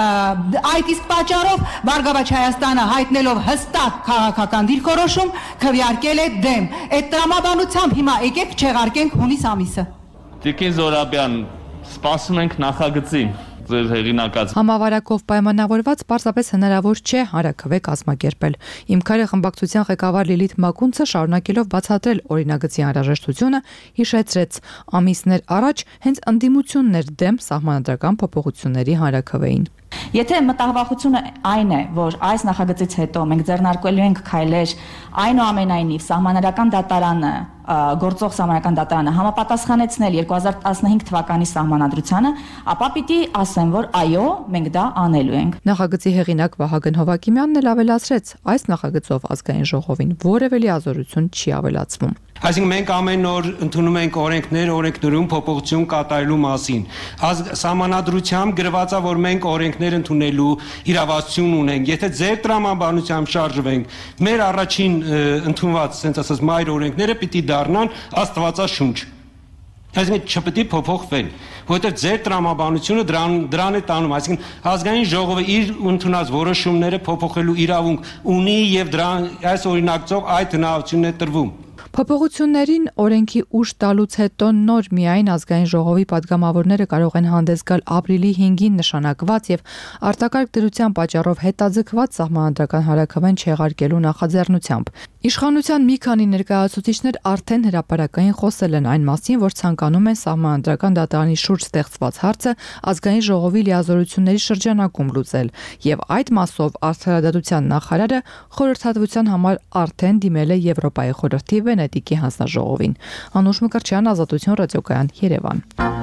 Այդ իսկ պատճառով Բարգավաճ Հայաստանը հայտնելով հստակ քաղաքական դիրքորոշում քվեարկել է դեմ։ Այդ տրամաբանությամբ հիմա եկեք չեղարկենք հունիս ամիսը։
Տիկին Զորաբյան, սպասում ենք նախագծին։ Ձեր հեղինակած
Համավարակով պայմանավորված պարզապես հնարավոր չէ հանրաքվե կազմակերպել։ Իմ քայլը խմբակցության ղեկավար Լիլիթ Մակունցը շարունակելով բացատրել օրինագծի անհրաժեշտությունը, հիշեցրեց ամիսներ առաջ հենց ընդդիմությունն էր դեմ սահմանադրական փոփոխությունների հանրաքվեին։
Եթե մտահղացությունը այն է, որ այս նախագծից հետո մենք ձեռնարկելու ենք քայլեր այնուամենայնիվ սահմանադրական դատարանը, գործող սահմանադրական դատարանը համապատասխանեցնել 2015 թվականի սահմանադրությանը, ապա պիտի ասեմ, որ այո, մենք դա անելու ենք։
Նախագծի հեղինակ Վահագն Հովակիմյանն էլ ավելացրեց, այս նախագծով ազգային ժողովին որևէ լիազորություն չի ավելացվում։
Այսինքն մենք ամեն օր ընդունում ենք օրենքներ, օրենքներում փոփոխություն կատարելու մասին։ Սահմանադրությամբ գրված է, որ մենք օրենքներ ընդունելու իրավասություն ունենք։ Եթե ձեր տրամաբանությամբ շարժվենք, մեր առաջին ընդունված, ասենց ասած, մայր օրենքները պիտի դառնան աստվածաշունչ։ Այսինքն չպետք է փոփոխվեն, որովհետև ձեր տրամաբանությունը դրան է տանում, այսինքն ազգային ժողովը իր ընդունած որոշումները փոփոխելու իրավունք ունի եւ դրան այս օրինակցով այդ հնարավորությունն է տրվում։
Փոփոխություններին օրենքի ուժ տալուց հետո նոր միայն ազգային ժողովի պատգամավորները կարող են հանդես գալ ապրիլի 5-ին նշանակված եւ արտակարգ դրության պատճառով հետաձգված սահմանադրական հանրաքվեն չեղարկելու նախաձեռնությամբ։ Իշխանության մի քանի ներկայացուցիչներ արդեն հրապարակային խոսել են այն մասին, որ ցանկանում են սահմանադրական դատարանի շուրջ ստեղծված հարցը ազգային ժողովի լիազորությունների շրջանակում լուծել, եւ այդ մասով Արդարադատության նախարարը խորհրդատվության համար արդեն դիմել է Եվրոպայի խորհրդի էթիկի հանձնաժողովին։ Անուշ Մկրտչյան, Ազատություն ռադիոկայան, Երևան։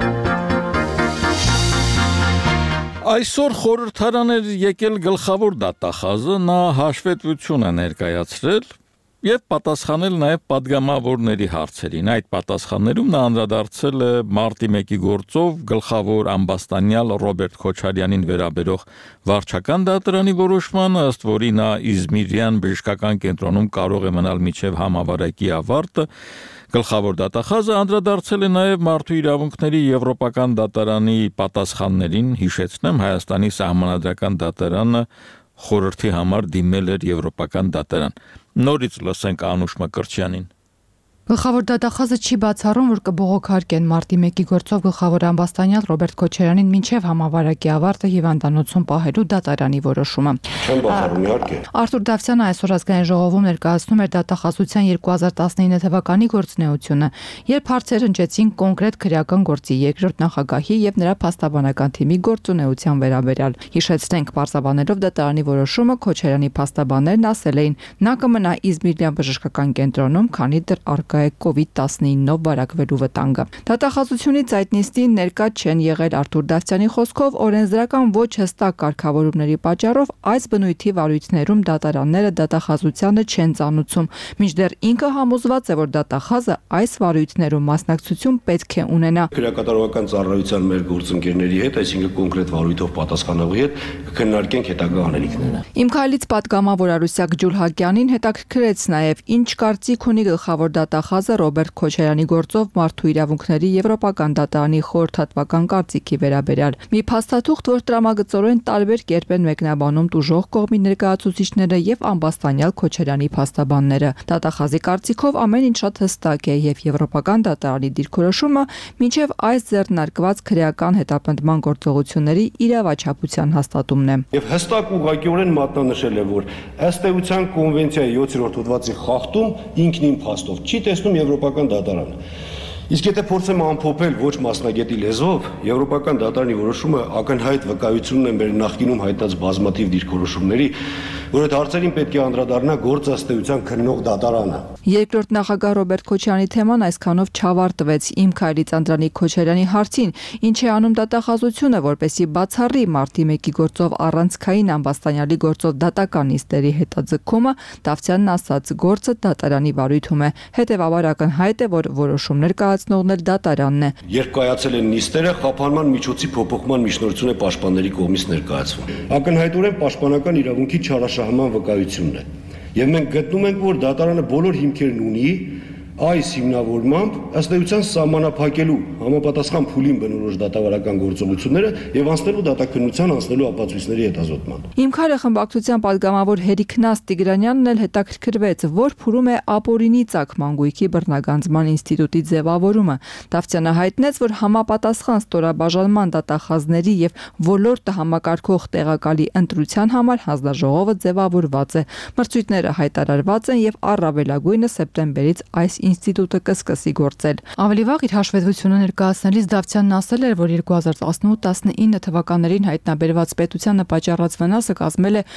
Այսօր խորհրդարան էր եկել գլխավոր դատախազը, նա հաշվետվություն է ներկայացրել եւ պատասխանել նաեւ падգամավորների հարցերին։ Այդ պատասխաններում նա անդրադարձել է մարտի 1-ի գործով գլխավոր ամբաստանյալ Ռոբերտ Քոչարյանին վերաբերող վարչական դատարանի որոշմանը, ըստ որի նա Իզմիրյան բժշկական կենտրոնում կարող է մնալ մինչև համավարակի ավարտը։ Գլխավոր դատախազը անդրադարձել է նաև մարդու իրավունքների եվրոպական դատարանի պատասխաններին, հիշեցնեմ, Հայաստանի սահմանադրական դատարանը խորհրդի համար դիմել էր եվրոպական դատարան։ Նորից լսենք Անուշ Մկրտչյանին։
Գլխավոր դատախազը չի բացառում, որ կբողոքարկեն մարտի 1-ի գործով գլխավոր ամբաստանյալ Ռոբերտ Քոչարյանին մինչև համավարակի ավարտը հիվանդանոցում պահելու դատարանի որոշումը։
Չեմ բացառում, իհարկե։
Արթուր Դավթյանը այսօր ազգային ժողովում ներկայացնում էր դատախազության 2019 թվականի գործունեությունը, երբ հարցեր հնչեցին կոնկրետ քրեական գործի երկրորդ նախագահի եւ նրա փաստաբանական թիմի գործունեության վերաբերյալ։ Հիշեցնենք, պարզաբանելով դատարանի որոշումը, Քոչարյանի փաստաբաններն ասել էին, նա կմնա Իզմիրյան բժշկական կենտրոնում, քանի դեռ արկա է COVID-19-ով վարակվելու վտանգը։ Դատախազությունից այդ նիստին ներկա չեն եղել Արթուր Դավթյանի խոսքով օրենսդրական ոչ հստակ կարգավորումների պատճառով այս բնույթի վարույթներում դատարանները դատախազությանը չեն ծանուցում, մինչդեռ ինքը համոզված է, որ դատախազը այս վարույթներում մասնակցություն պետք է ունենա։
Քրեակատարողական ծառայության մեր գործընկերների հետ, այսինքն կոնկրետ վարույթով պատասխանողի հետ կքննարկենք հետագա անելիքները։
Իմ քայլից պատգամավոր Արուսյակ Ջուլհակյանին հետաքրքրեց նաև ինչ կարծիք ունի գլխավոր դատախազը Ռոբերտ Քոչարյանի գործով մարդու իրավունքների եվրոպական դատարանի խորհրդատվական կարծիքի վերաբերյալ։ Մի փաստաթուղթ, որ տրամագծորեն տարբեր կերպ են մեկնաբանում տուժող կողմի ներկայացուցիչները եւ ամբաստանյալ Քոչարյանի փաստաբանները։ Դատախազի կարծիքով ամեն ինչ շատ հստակ է եւ եվրոպական դատարանի դիրքորոշումը մինչեւ այս ձեռնարկված քրեական հետապնդման գործողությունների իրավաչափության հաստատումն է։
Եվ հստակ ուղղակիորեն մատնանշել է, որ ըստ էության կոնվենցիայի 7-րդ հոդվածի խախտում ինքնին փաստով չի տեսնում եվրոպական դատարանը։ Իսկ եթե փորձեմ ամփոփել ոչ մասնագետի լեզվով, եվրոպական դատարանի որոշումը ակնհայտ վկայություն է մեր նախկինում հայտնած բազմաթիվ դիրքորոշումների, որ այդ հարցերին պետք է անդրադառնա գործաստեղծության քննող դատարանը։
Երկրորդ նախագահ Ռոբերտ Քոչարյանի թեման այսքանով չավարտվեց։ Իմ քայլից Անդրանիկ Քոչարյանի հարցին, ինչ է անում դատախազությունը, որպեսզի բացառի մարտի 1-ի գործով առանցքային ամբաստանյալի գործով դատական նիստերի հետաձգումը, Դավթյանն ասաց, գործը դատարանի վարույթում է։ Հետևաբար ակնհայտ է, որ որոշումներ կայացնողն էլ դատարանն է։
Երբ կայացել են նիստերը, խափանման միջոցի փոփոխման միջնորդություն է պաշտպանների կողմից ներկայացվում։ Ակնհայտորեն պաշտպանական իրավունքի չարաշահման վկայությունն է։ Եվ մենք գտնում ենք, որ դատարանը բոլոր հիմքերն ունի այս հիմնավորմամբ ըստ էության սահմանափակելու համապատասխան փուլին բնորոշ դատավարական գործողությունները եւ անցնելու դատաքննության անցնելու ապացույցների հետազոտման։
Իմ քայլը խմբակցության падգամավոր Հերիքնաս Տիգրանյանն էլ հետաքրքրվեց, որ փուլում է ապօրինի ծագման գույքի բռնագանձման ինստիտուտի ձևավորումը։ Դավթյանը հայտնեց, որ համապատասխան ստորաբաժանման դատախազների եւ ոլորտը համակարգող տեղակալի ընտրության համար հանձնաժողովը ձևավորված է։ Մրցույթները հայտարարված են եւ առավելագույնը սեպտեմբերից այս ինստիտուտը կսկսի գործել։ Ավելի վաղ իր հաշվետվությունը ներկայացնելիս Դավթյանն ասել էր, որ 2018-19 թվականներին հայտնաբերված պետությանը պատճառած վնասը կազմել է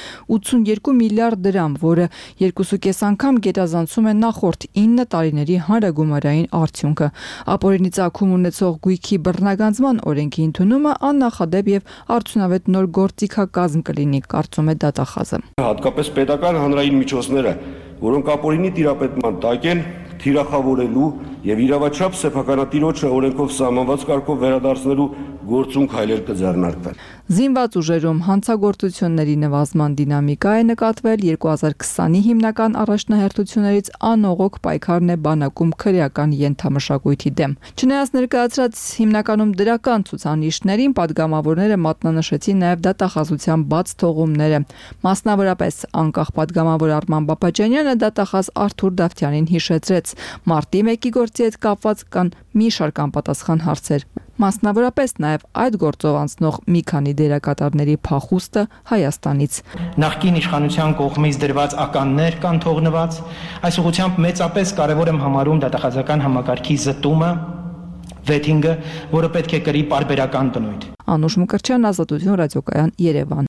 82 միլիարդ դրամ, որը 2.5 անգամ գերազանցում է նախորդ 9 տարիների հանրագումարային արդյունքը։ Ապօրինի ծագում ունեցող գույքի բռնագանձման օրենքի ընդունումը աննախադեպ եւ արդյունավետ նոր գործիքակազմ կլինի, կարծում է դատախազը։
Հատկապես պետական հանրային միջոցները, որոնք ապօրինի տիրապետման տակ են, թիրախավորելու եւ իրավաչափ սեփականատիրոջը օրենքով սահմանված կարգով վերադարձնելու գործունք հայլեր կձեռնարկվեն։
Զինված ուժերում հանցագործությունների նվազման դինամիկա է նկատվել 2020-ի հիմնական առաջնահերթություններից անողոք պայքարն է բանակում քրեական ենթամշակույթի դեմ։ Չնայած ներկայացրած հիմնականում դրական ցուցանիշներին, падգամավորները մատնանշեցին նաև դատախազության բաց թողումները։ Մասնավորապես անկախ падգամավոր Արման Բաբաջանյանը դատախազ Արթուր Դավթյանին հիշեցրեց, մարտի 1-ի գործի հետ կապված կան մի շարք անպատասխան հարցեր։ Մասնավորապես նաև այդ գործով անցնող մի քանի դերակատարների փախուստը Հայաստանից։
Նախկին իշխանության կողմից դրված ականներ կան թողնված, այս ուղղությամբ մեծապես կարևոր եմ համարում դատախազական համակարգի զտումը, վեթինգը, որը պետք է կրի պարբերական բնույթ։
Անուշ Մկրտչյան, Ազատություն ռադիոկայան, Երևան։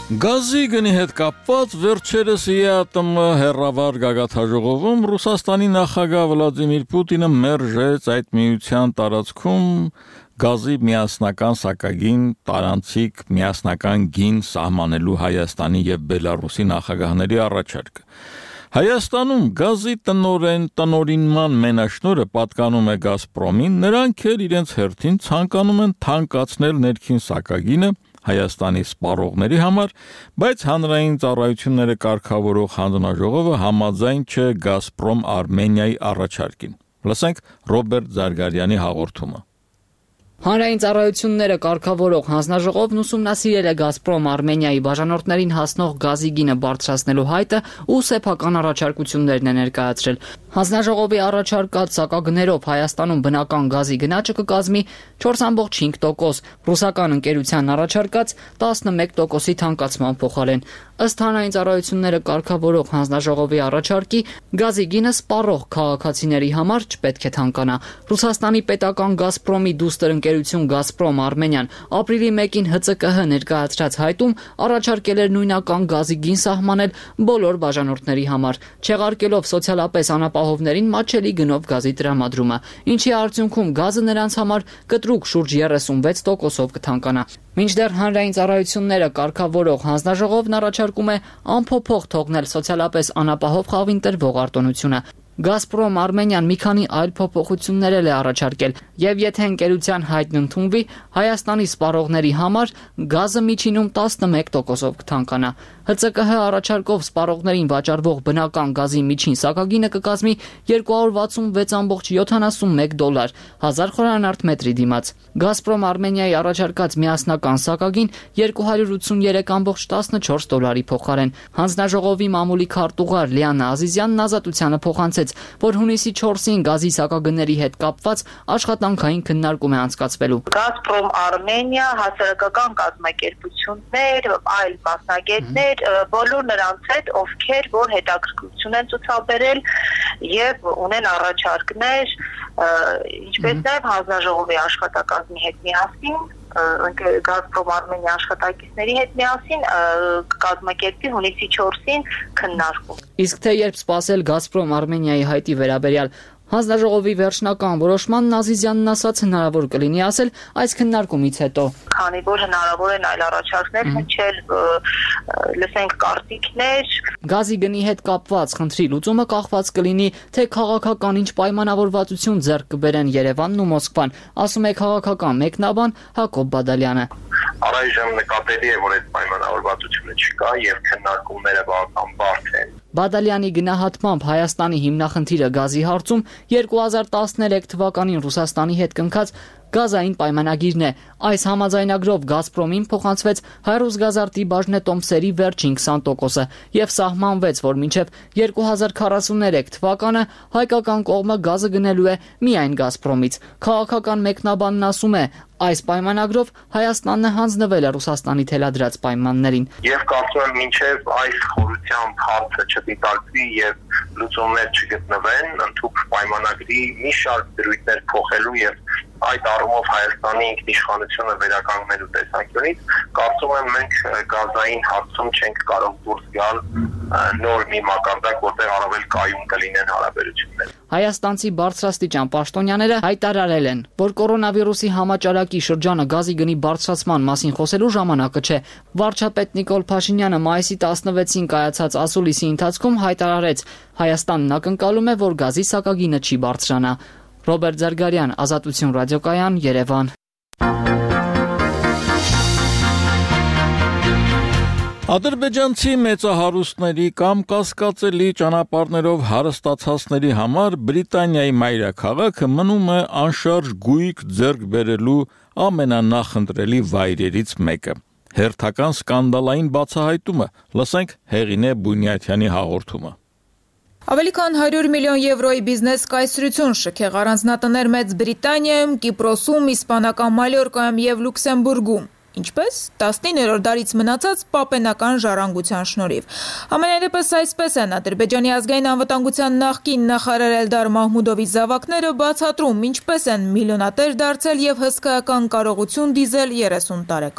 Գազի գնի հետ կապված վերջերս ԵԱՏՄ հերավար գագաթաժողովում Ռուսաստանի նախագահ Վլադիմիր Պուտինը մերժեց այդ միության տարածքում գազի միասնական սակագին տարանցիկ միասնական գին սահմանելու Հայաստանի եւ Բելարուսի նախագահների առաջարկը։ Հայաստանում գազի տնօրինման մենաշնորհը պատկանում է Գազպրոմին, նրանք էլ իրենց հերթին ցանկանում են թանկացնել ներքին սակագինը Հայաստանի սպառողների համար, բայց հանրային ծառայությունները կարգավորող հանձնաժողովը համաձայն չէ Գազպրոմ Արմենիայի առաջարկին։ Լսենք Ռոբերտ Զարգարյանի հաղորդումը։
Հանրային ծառայությունները կարգավորող հանձնաժողովն ուսումնասիրել է Գազպրոմ Արմենիայի բաժանորդներին հասնող գազի գինը բարձրացնելու հայտը ու սեփական առաջարկություններն է ներկայացրել։ Հանձնաժողովի առաջարկած սակագներով Հայաստանում բնական գազի գնաճը կկազմի 4.5%, ռուսական ընկերության առաջարկած 11%-ի թանկացման փոխարեն։ Ըստ հանրային ծառայությունները կարգավորող հանձնաժողովի առաջարկի գազի գինը սպառող քաղաքացիների համար չպետք է թանկանա։ Ռուսաստանի պետական Գազպրոմի դուստր ընկերություն Գազպրոմ Արմենիան ապրիլի 1-ին ՀՑԿՀ ներկայացրած հայտում առաջարկել էր նույնական գազի գին սահմանել բոլոր բաժանորդների համար, չեղարկելով սոցիալապես անապահովներին մատչելի գնով գազի տրամադրումը, ինչի արդյունքում գազը նրանց համար կտրուկ շուրջ 36%-ով կթանկանա։ Մինչդեռ հանրային ծառայությունները կարգավորող հանձնաժողովն առաջարկում է անփոփոխ թողնել սոցիալապես անապահով խավին տրվող արտոնությունը։ Գազպրոմ Արմենիան մի քանի այլ փոփոխություններ է առաջարկել, եւ եթե ընկերության հայտն ընդունվի, Հայաստանի սպառողների համար գազը միջինում 11%-ով կթանկանա։ ՀՑԿՀ առաջարկով սպառողներին վաճառվող բնական գազի միջին սակագինը կկազմի $266.71, 1000 խորանարդ մետրի դիմաց։ Գազպրոմ Արմենիայի առաջարկած միասնական սակագին $283.14 փոխարեն։ Հանձնաժողովի մամուլի քարտուղար Լիանա Ազիզյանն Ազատությանը փոխանցեց, որ հունիսի 4-ին գազի սակագների հետ կապված աշխատանքային քննարկում է անցկացվելու։
Գազպրոմ Արմենիա հասարակական կազմակերպություններ, այլ մասնագետներ, բոլոր նրանց հետ, ովքեր որ հետաքրքրություն են ցուցաբերել եւ ունեն առաջարկներ, ինչպես նաեւ հանձնաժողովի աշխատակազմի հետ միասին Գազպրոմ Արմենիա աշխատակիցների հետ միասին կազմակերպի հունիսի 4-ին քննարկում։
Իսկ թե երբ սպասել Գազպրոմ Արմենիայի հայտի վերաբերյալ հանձնաժողովի վերջնական որոշմանն Ազիզյանն ասաց հնարավոր կլինի ասել այս քննարկումից հետո։
Քանի որ հնարավոր են այլ առաջարկներ հնչել, լսենք կարծիքներ։
Գազի գնի հետ կապված խնդրի լուծումը կախված կլինի, թե քաղաքական ինչ պայմանավորվածություն ձեռք կբերեն Երևանն ու Մոսկվան, ասում է քաղաքական մեկնաբան Հակոբ Բադալյանը։
Առայժմ նկատելի է, որ այդ պայմանավորվածությունը չկա եւ քննարկումները բավական բարդ են։
Բադալյանի գնահատմամբ Հայաստանի հիմնախնդիրը գազի հարցում 2013 թվականին Ռուսաստանի հետ կնքած գազային պայմանագիրն է։ Այս համաձայնագրով Գազպրոմին փոխանցվեց Հայրուսգազարտի բաժնետոմսերի վերջին 20%-ը եւ սահմանվեց, որ մինչեւ 2043 թվականը հայկական կողմը գազը գնելու է միայն Գազպրոմից։ Քաղաքական մեկնաբանն ասում է, այս պայմանագրով Հայաստանն հանձնվել է Ռուսաստանի թելադրած պայմաններին։
Եվ կարծում եմ մինչև այս խորությամբ հարցը չդիտարկվի եւ լուծումներ չգտնվեն, ընդհանուր պայմանագրի մի շարք դրույթներ փոխելու եւ այդ առումով Հայաստանի ինքնիշխանությունը վերականգնելու տեսանկյունից կարծում եմ մենք գազային հարցում չենք կարող դուրս գալ նոր մի մակարդակ, որտեղ առավել կայուն կլինեն հարաբերությունները։
Հայաստանցի բարձրաստիճան պաշտոնյաները հայտարարել են, որ կորոնավիրուսի համաճարակի շրջանը գազի գնի բարձրացման մասին խոսելու ժամանակը չէ։ Վարչապետ Նիկոլ Փաշինյանը մայիսի 16-ին կայացած ասուլիսի ընթացքում հայտարարեց, Հայաստանն ակնկալում է, որ գազի սակագինը չի բարձրանա։ Ռոբերտ Զարգարյան, Ազատություն ռադիոկայան, Երևան։
Ադրբեջանցի մեծահարուստների կամ կասկածելի ճանապարհներով հարստացածների համար Բրիտանիայի մայրաքաղաքը մնում է անշարժ գույք ձեռք բերելու ամենանախընտրելի վայրերից մեկը։ Հերթական սկանդալային բացահայտումը, լսենք Հեղինե Բունյաթյանի հաղորդումը։
Ավելի քան 100 միլիոն եվրոյի բիզնես կայսրություն շքեղ առանձնատներ Մեծ Բրիտանիայում, Կիպրոսում, Իսպանական Մալյորկայում եւ Լյուքսեմբուրգում։ Ինչպես 19-րդ դարից մնացած պապենական ժառանգության շնորհիվ։ Ամենայնպես այսպես են Ադրբեջանի ազգային անվտանգության նախկին նախարար Էլդար Մահմուդովի զավակները բացատրում, ինչպես են միլիոնատեր դարձել եւ հսկայական կարողություն դիզել 30 տարեկանում։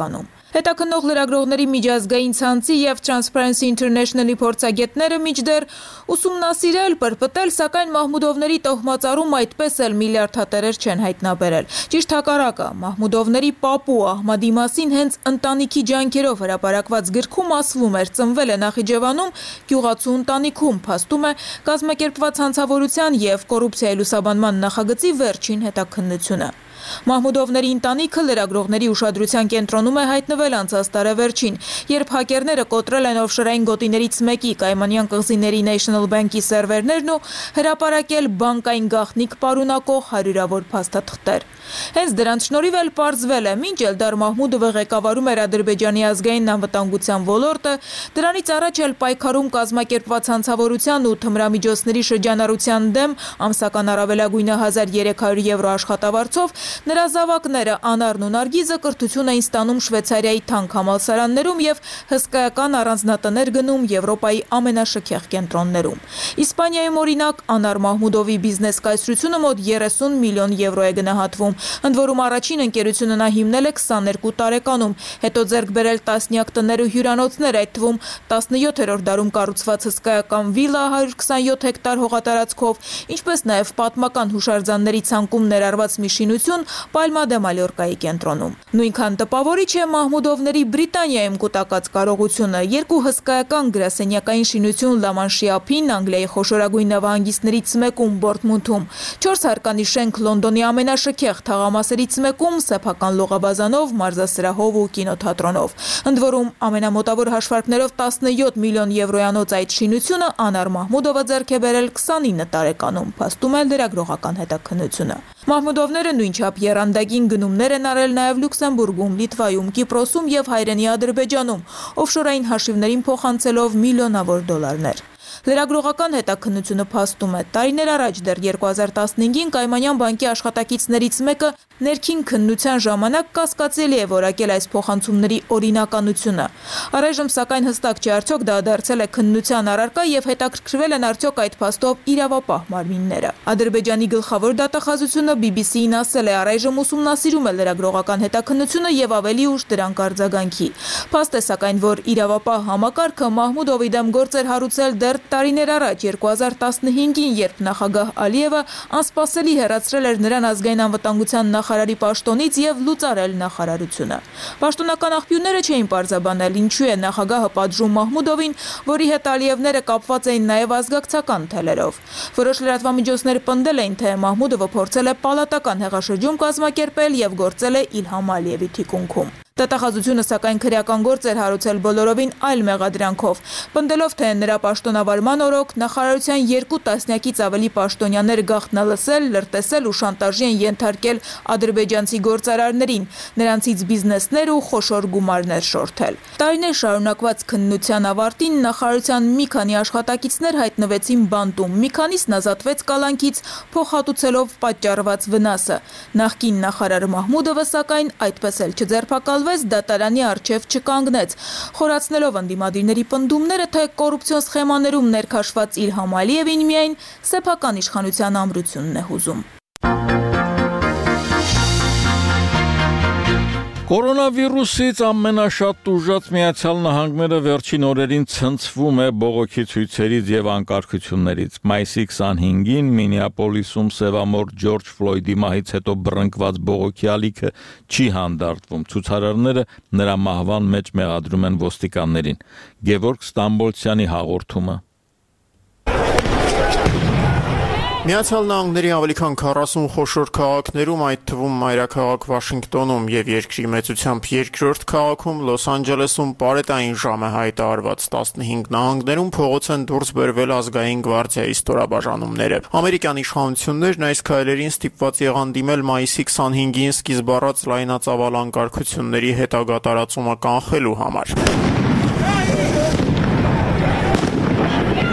Հետաքննող լրագրողների միջազգային ցանցի եւ Transparency International-ի փորձագետները միջդեռ ուսումնասիրել, պրպտել, սակայն Մահմուդովների տոհմածառում այդպես էլ միլիարդատերեր չեն հայտնաբերել։ Ճիշտ հակառակը, Մահմուդովների պապու Ահմադի մասին հենց ընտանիքի ջանքերով հրապարակված գրքում ասվում էր, ծնվել է Նախիջևանում գյուղացու ընտանիքում, փաստում է կազմակերպված հանցավորության եւ կոռուպցիայի լուսաբանման նախագծի վերջին հետաքննությունը։ Մահմուդովների ընտանիքը լրագրողների ուշադրության կենտրոնում է հայտնվել անցած տարեվերջին, երբ հակերները կոտրել են օֆշորային գոտիներից մեկի Կայմանյան կղզիների National Bank-ի սերվերներն ու հրապարակել բանկային գաղտնիք պարունակող հարյուրավոր փաստաթղթեր։ Հենց դրանց շնորհիվ էլ պարզվել է, մինչ Էլդար Մահմուդովը ղեկավարում էր Ադրբեջանի ազգային անվտանգության ոլորտը, դրանից առաջ էլ պայքարում կազմակերպված հանցավորության ու թմրամիջոցների շրջանառության դեմ ամսական առավելագույնը 1300 եվրո աշխատավարձով նրա զավակները Անարն ու Նարգիզը կրթություն էին ստանում Շվեյցարիայի թանկ համալսարաններում եւ հսկայական առանձնատներ գնում Եվրոպայի ամենաշքեղ կենտրոններում։ Իսպանիայում օրինակ Անար Մահմուդովի բիզնես կայսրությունը մոտ 30 միլիոն եվրո է գնահատվում, ընդ որում առաջին ընկերությունը նա հիմնել է 22 տարեկանում, հետո ձեռք բերել տասնյակ տներ ու հյուրանոցներ, այդ թվում 17-րդ դարում կառուցված հսկայական վիլա 127 հեկտար հողատարածքով, ինչպես նաև պատմական հուշարձանների ցանկում ներառված մի շինություն Պալմա դե Մալյորկայի կենտրոնում։ Նույնքան տպավորիչ է Մահմուդովների Բրիտանիայում կուտակած կարողությունը, երկու հսկայական գրասենյակային շինություն Լամանշի ափին, Անգլիայի խոշորագույն նավահանգիստներից մեկում Բորտմունթում, 4 հարկանի շենք Լոնդոնի ամենաշքեղ թաղամասերից մեկում սեփական լողաբազանով, մարզասրահով ու կինոթատրոնով։ Ընդ որում ամենամոտավոր հաշվարկներով 17 միլիոն եվրոյանոց այդ շինությունը Անար Մահմուդովը ձեռք է բերել 29 տարեկանում, փաստում է լրագրողական հետաքննությունը։ Մահմուդովները նույնչափ եռանդագին գնումներ են արել նաև Լյուքսեմբուրգում, Լիտվայում, Կիպրոսում եւ հայրենի Ադրբեջանում, օֆշորային հաշիվներին փոխանցելով միլիոնավոր դոլարներ։ Լրագրողական հետաքննությունը փաստում է, տարիներ առաջ դեռ 2015-ին Կայմանյան բանկի աշխատակիցներից մեկը ներքին քննության ժամանակ կասկածելի է որակել այս փոխանցումների օրինականությունը։ Առայժմ սակայն հստակ չէ արդյոք դա դարձել է քննության առարկա եւ հետաքրքրվել են արդյոք այդ փաստով իրավապահ մարմինները։ Ադրբեջանի գլխավոր դատախազությունը BBC-ին ասել է, առայժմ ուսումնասիրում է լրագրողական հետաքննությունը եւ ավելի ուշ դրանք արձագանքի։ Փաստ է սակայն, որ իրավապահ համակարգը Մահմուդովի դեմ գործեր հարուցել դեռ տարիներ առաջ 2015-ին, երբ նախագահ Ալիևը անսպասելի հեռացրել էր նրան ազգային անվտանգության նախարարի պաշտոնից եւ լուծարել նախարարությունը։ Պաշտոնական աղբյուրները չէին պարզաբանել, ինչու է նախագահը պատժում Մահմուդովին, որի հետ Ալիևները կապված էին նաեւ ազգակցական թելերով։ Որոշ լրատվամիջոցներ պնդել էին, թե Մահմուդովը փորձել է պալատական հեղաշրջում կազմակերպել եւ գործել է Իլհամ Ալիևի թիկունքում։ Դատախազությունը սակայն քրեական գործ էր հարուցել բոլորովին այլ մեղադրանքով, պնդելով, թե նրա պաշտոնավարման օրոք նախարարության 2 տասնյակից ավելի պաշտոնյաներ գաղտնալսել, լրտեսել ու շանտաժի են ենթարկել ադրբեջանցի գործարարներին, նրանցից բիզնեսներ ու խոշոր գումարներ շորթել։ Տարիներ շարունակված քննության ավարտին նախարարության մի քանի աշխատակիցներ հայտնվեցին բանտում, մի քանիսն ազատվեց կալանքից, փոխհատուցելով պատճառված վնասը։ Նախկին նախարար Մահմուդովը սակայն այդպես էլ չձերբակալվեց, դատարանի առջև չկանգնեց, խորացնելով ընդդիմադիրների պնդումները, թե կոռուպցիոն սխեմաներում ներքաշված Իլհամ Ալիևին միայն սեփական իշխանության ամրությունն է հուզում։
Կորոնավիրուսից ամենաշատ տուժած Միացյալ Նահանգները վերջին օրերին ցնցվում է բողոքի ցույցերից եւ անկարգություններից։ Մայիսի 25-ին Մինեապոլիսում սևամորթ Ջորջ Ֆլոյդի մահից հետո բռնկված բողոքի ալիքը չի հանդարտվում։ Ցուցարարները նրա մահվան մեջ մեղադրում են ոստիկաններին։ Գևորգ Ստամբոլցյանի հաղորդումը։
Միացյալ Նահանգների ավելի քան 40 խոշոր քաղաքներում, այդ թվում մայրաքաղաք Վաշինգտոնում եւ երկրի մեծությամբ երկրորդ քաղաքում Լոս Անջելեսում պարետային ժամ է հայտարարված 15 նահանգներում փողոց են դուրս բերվել ազգային գվարդիայի ստորաբաժանումները։ Ամերիկյան իշխանություններն այս քայլերին ստիպված եղան դիմել մայիսի 25-ին սկիզբ առած լայնածավալ անկարգությունների հետագա տարածումը կանխելու համար։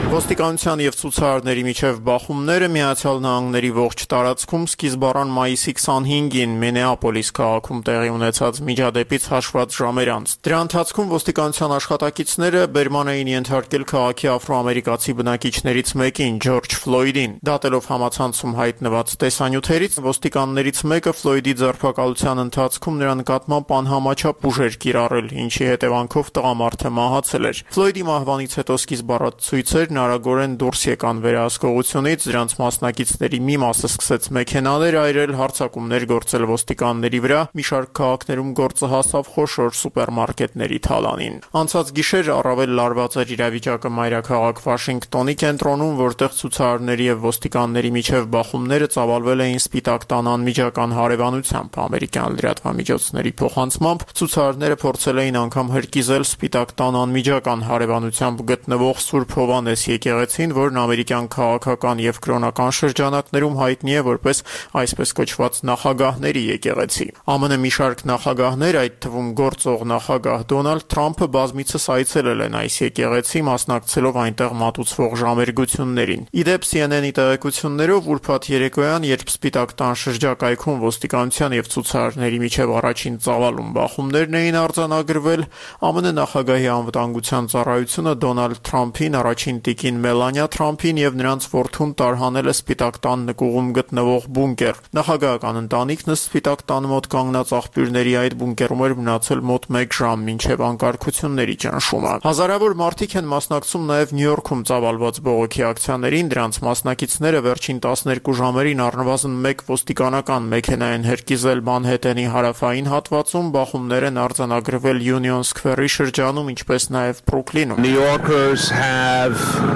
Ոստիկանության եւ ցուցարարների միջև բախումները Միացյալ Նահանգների ողջ տարածքում սկիզբ առան մայիսի 25-ին Մինեապոլիս քաղաքում տեղի ունեցած միջադեպից հաշված ժամեր անց։ Դրա ընթացքում ոստիկանության աշխատակիցները բերման էին ենթարկել քաղաքի աֆրոամերիկացի բնակիչներից մեկին, Ջորջ Ֆլոյդին։ Դատելով համացանցում հայտնված տեսանյութերից, ոստիկաններից մեկը Ֆլոյդի ձերբակալության ընթացքում նրա նկատմամբ անհամաչափ ուժեր կիրառել, ինչի հետևանքով տղամարդը մահացել էր։ Ֆլոյդի մահվանից հետո սկիզբ առած ցույցերն արագորեն դուրս եկան վերահսկողությունից, դրանց մասնակիցների մի մասը սկսեց մեքենաներ այրել, հարձակումներ գործել ոստիկանների վրա, մի շարք քաղաքներում գործը հասավ խոշոր սուպերմարկետների թալանին։ Անցած գիշեր առավել լարված էր իրավիճակը մայրաքաղաք Վաշինգտոնի կենտրոնում, որտեղ ցուցարարների եւ ոստիկանների միջև բախումները ծավալվել էին Սպիտակ տան անմիջական հարևանությամբ։ Ամերիկյան լրատվամիջոցների փոխանցմամբ ցուցարարները փորձել էին անգամ հրկիզել Սպիտակ տան անմիջական հարևանությամբ գտնվող Սուրբ Հովանես եկեղեցին, որն ամերիկյան քաղաքական եւ կրոնական շրջանակներում հայտնի է որպես այսպես կոչված նախագահների եկեղեցի։ ԱՄՆ մի շարք նախագահներ, այդ թվում գործող նախագահ Դոնալդ Թրամփը բազմիցս այցելել են այս եկեղեցի, մասնակցելով այնտեղ մատուցվող ժամերգություններին։ Իդեպ CNN-ի տեղեկություններով ուրբաթ երեկոյան, երբ Սպիտակ տան շրջակայքում ոստիկանության եւ ցուցարարների միջև առաջին ծավալուն բախումներն էին արձանագրվել, ԱՄՆ նախագահի անվտանգության ծառայությունը Դոնալդ Թրամփին, առաջին տիկին Մելանիա Թրամփին եւ նրանց որդուն տարհանել է Սպիտակ տան նկուղում գտնվող բունկեր։ Նախագահական ընտանիքն Սպիտակ տան մոտ կանգնած աղբյուրների այդ բունկերում էր մնացել մոտ 1 ժամ մինչև անկարգությունների ճնշումը։ Հազարավոր մարդիկ են մասնակցում նաեւ Նյու Յորքում ծավալված բողոքի ակցիաներին, դրանց մասնակիցները վերջին 12 ժամերին առնվազն 1 ոստիկանական մեքենա են հրկիզել Մանհեթենի հարավային հատվածում, բախումներ են արձանագրվել Union Square-ի շրջանում, ինչպես նաեւ Բրուքլինում։
New Yorkers have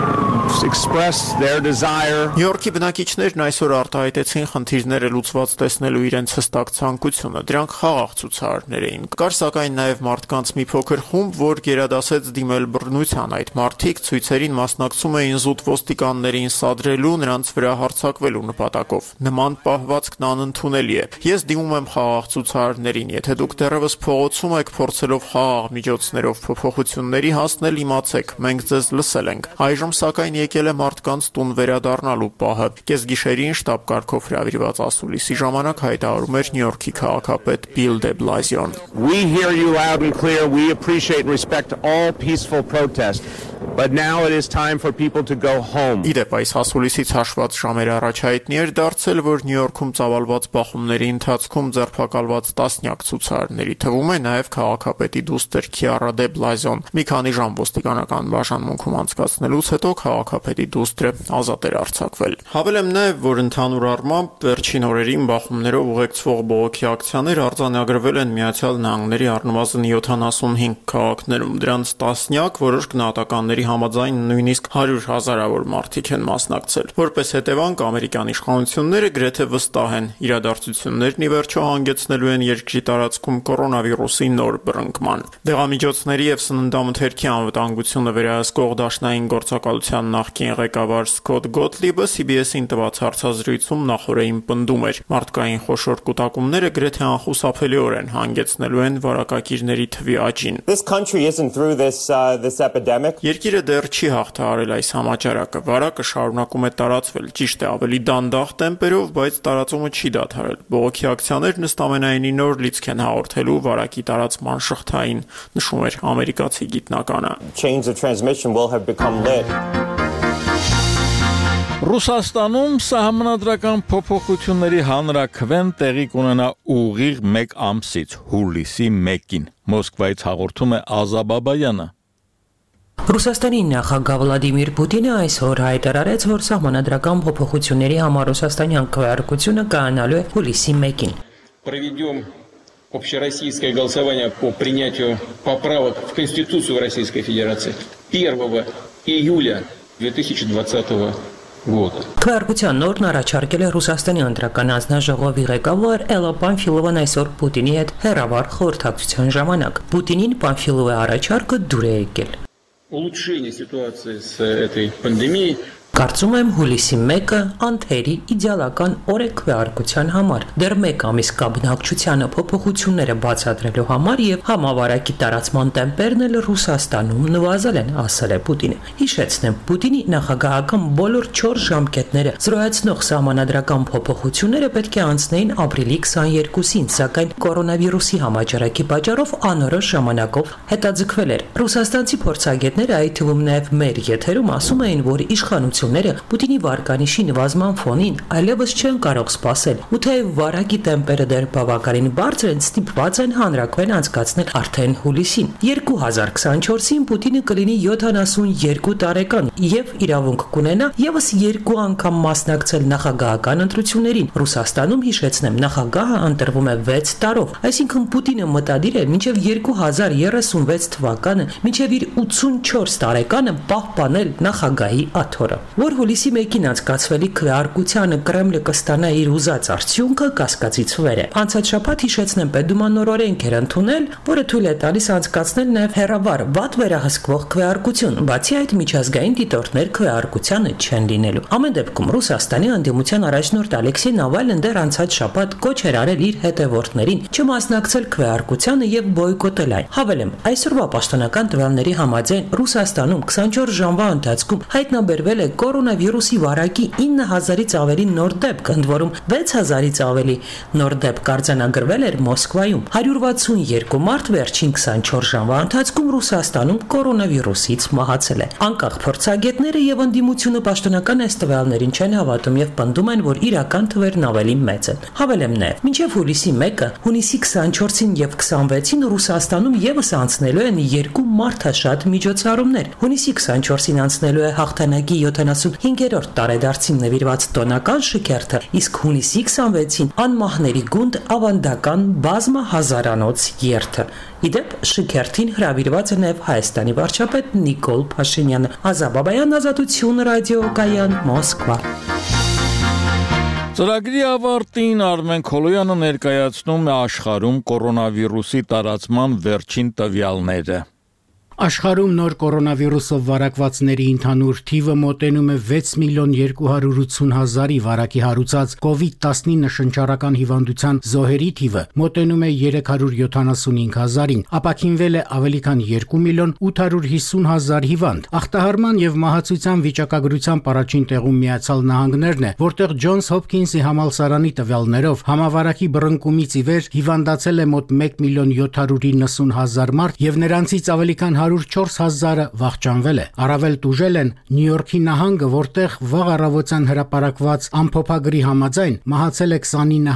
expressed their desire.
Նյու Յորքի բնակիչներն այսօր արտահայտեցին խնդիրները լուծված տեսնելու իրենց հստակ ցանկությունը։ Դրանք խաղաղ ցուցարարներ էին։ Կար սակայն նաև մարդկանց մի փոքր խումբ, որ գերադասեց դիմել բռնության։ Այդ մարդիկ ցույցերին մասնակցում էին զուտ ոստիկաններին սադրելու, նրանց վրա հարձակվելու նպատակով։ Նման պահվածքն անընդունելի է։ Ես դիմում եմ խաղաղ ցուցարարներին, եթե դուք դեռևս փողոցում եք փորձելով խաղաղ միջոցներով փոփոխությունների հասնել, իմացեք, մենք ձեզ լսել ենք։ Այժմ սակայն եկել է մարդկանց տուն վերադառնալու պահը։ Կեսգիշերին շտաբ կարգով հրավիրված ասուլիսի ժամանակ հայտարարում էր Նյու Յորքի քաղաքապետ Բիլ դե Բլազիոն։
We hear you loud and clear. We appreciate and respect all peaceful protest. But now it is time for people to go home.
Իդեպ այս ասուլիսից հաշված ժամեր առաջ հայտնի էր դարձել, որ Նյու Յորքում ծավալված բախումների ընթացքում ձերբակալված տասնյակ ցուցարարների թվում է նաև քաղաքապետի դուստր Քիարա դե Բլազիոն։ Մի քանի ժամ ոստիկանական բաժանմունքում անցկացնելուց հետո քաղաքապետի դուստրը ազատ էր արձակվել։ Հավելեմ նաև, որ ընդհանուր առմամբ վերջին օրերին բախումներով ուղեկցվող բողոքի ակցիաներ արձանագրվել են Միացյալ Նահանգների առնվազն 75 քաղաքներում, դրանց տասնյակ, որոշ գնահատականների համաձայն նույնիսկ 100,000-ավոր մարդիկ են մասնակցել։ Որպես հետևանք, ամերիկյան իշխանությունները գրեթե վստահ են, իրադարձություններն ի վերջո հանգեցնելու են երկրի տարածքում կորոնավիրուսի նոր բռնկման։ Դեղամիջոցների եւ սննդամթերքի անվտանգությունը վերահսկող դաշնային գործակալության նախկին ղեկավար Սկոտ Գոթլիբը CBS-ին տված հարցազրույցում նախորդին պնդում էր. մարդկային խոշոր կուտակումները գրեթե անխուսափելիորեն հանգեցնելու են վարակակիրների թվի աճին։
This country isn't through this epidemic.
Երկիրը դեռ չի հաղթահարել այս համաճարակը, վարակը շարունակում է տարածվել, ճիշտ է, ավելի դանդաղ տեմպերով, բայց տարածումը չի դադարել։ Բողոքի ակցիաներն ըստ ամենայնի նոր լիցք են հաղորդելու վարակի տարածման շղթային, նշում էր ամերիկացի գիտնականը։
Chains of transmission will have become lit.
Ռուսաստանում սահմանադրական փոփոխությունների հանրաքվեն տեղի կունենա ուղիղ 1 ամսից, հուլիսի 1-ին։ Մոսկվայից հաղորդում է Ազա Բաբայանը։
Ռուսաստանի նախագահ Վլադիմիր Պուտինը այսօր հայտարարեց, որ սահմանադրական փոփոխությունների համար ռուսաստանյան քվեարկությունը կայանալու է հուլիսի 1-ին։
Проведем общероссийское голосование по принятию поправок в Конституцию Российской Федерации 1 июля 2020 года.
Քվեարկության նորմն առաջարկել է Ռուսաստանի ընտրական հանձնաժողովի ղեկավար Էլա Պանֆիլովան այսօր Պուտինի հետ հեռավար խորհրդակցության ժամանակ։ Պուտինին Պանֆիլովի առաջարկը դուր է եկել։
Улучшение ситуации с этой пандемией
Կարծում եմ հուլիսի 1-ը անթերի իդեալական օր է քվեարկության համար, դեռ 1 ամիս կաբնակչությանը փոփոխությունները բացատրելու համար եւ համավարակի տարածման տեմպերն էլ Ռուսաստանում նվազել են, ասել է Պուտինը։ Հիշեցնեմ, Պուտինի նախագահական բոլոր 4 ժամկետները զրոյացնող սահմանադրական փոփոխությունները պետք է անցնեին ապրիլի 22-ին, սակայն կորոնավիրուսի համաճարակի պատճառով անորոշ ժամանակով հետաձգվել էր։ Ռուսաստանցի փորձագետները, այդ թվում նաեւ մեր եթերում, ասում էին, որ իշխանությունները Պուտինի վարկանիշի նվազման ֆոնին այլևս չեն կարող սպասել, ու թեև վարակի տեմպերը դեռ բավականին բարձր են, ստիպված են հանրաքվեն անցկացնել արդեն հուլիսին։ 2024-ին Պուտինը կլինի 72 տարեկան եւ իրավունք կունենա եւս 2 անգամ մասնակցել նախագահական ընտրություններին։ Ռուսաստանում, հիշեցնեմ, նախագահը ընտրվում է 6 տարով, այսինքն Պուտինը մտադիր է մինչեւ 2036 թվականը, մինչեւ իր 84 տարեկանը պահպանել նախագահի աթոռը։ Որ հուլիսի 1-ին անցկացվելիք քվեարկությանը Կրեմլը կստանա իր ուզած արդյունքը, կասկածից վեր է։ Անցած շաբաթ, հիշեցնեմ, Պետդուման նոր օրենք էր ընդունել, որը թույլ է տալիս անցկացնել նաև հեռավար վատ վերահսկվող քվեարկություն, բացի այդ միջազգային դիտորդներ քվեարկությանը չեն լինելու։ Ամեն դեպքում Ռուսաստանի անդամության առաջնորդ Ալեքսեյ Նավալնին դեռ անցած շաբաթ կոչ էր արել իր հետևորդներին չմասնակցել քվեարկությանը եւ բոյկոտել այն։ Հավելեմ, այսօրվա պաշտոնական տվյալների համաձայն Ռուսաստանում 24 ժամվա ընթացքում հայտնաբերվել է կորոնավիրուսի վարակի 9000-ից ավելի նոր դեպք, ընդ որում 6000-ից ավելի նոր դեպք արձանագրվել էր Մոսկվայում։ 162 մարդ վերջին 24 ժամվա ընթացքում Ռուսաստանում կորոնավիրուսից մահացել է։ Անկախ փորձագետները եւ ընդդիմությունը պաշտոնական այս տվյալներին չեն հավատում եւ պնդում են, որ իրական թվերն ավելի մեծ են։ Հավելեմ նաեւ, մինչեւ հուլիսի 1-ը, հունիսի 24-ին եւ 26-ին Ռուսաստանում եւս անցնելու են 2 մարդաշատ միջոցառումներ։ Հունիսի 24-ին անցնելու է հաղթանակի 75-րդ տարեդարձին նվիրված տոնական շքերթը, իսկ հունիսի 26-ին անմահների գունդ ավանդական բազմահազարանոց երթը։ Իդեպ շքերթին հրավիրված է նաև Հայաստանի վարչապետ Նիկոլ Փաշինյանը։ Ազաբաբայան, Ազատություն, ռադիոկայան, Մոսկվա։
Ծրագրի ավարտին Արմեն Քոլոյանը ներկայացնում է աշխարհում կորոնավիրուսի տարածման վերջին տվյալները։
Աշխարհում նոր կորոնավիրուսով վարակվածների ընդհանուր թիվը մոտենում է 6.280.000-ի, վարակի հարուցած COVID-19 շնչառական հիվանդության զոհերի թիվը մոտենում է 375.000-ին, ապաքինվել է ավելի քան 2.850.000 հիվանդ։ Ախտահարման եւ մահացության վիճակագրությամբ առաջին տեղում Միացյալ Նահանգներն է, որտեղ Ջոնս Հոփքինսի համալսարանի տվյալներով համավարակի բռնկումից ի վեր հիվանդացել է մոտ 1.790.000 մարդ եւ նրանցից ավելի քան 104,000-ը վախճանվել է։ Առավել տուժել են Նյու Յորքի նահանգը, որտեղ վաղ առավոտյան հրապարակված ամփոփագրի համաձայն մահացել է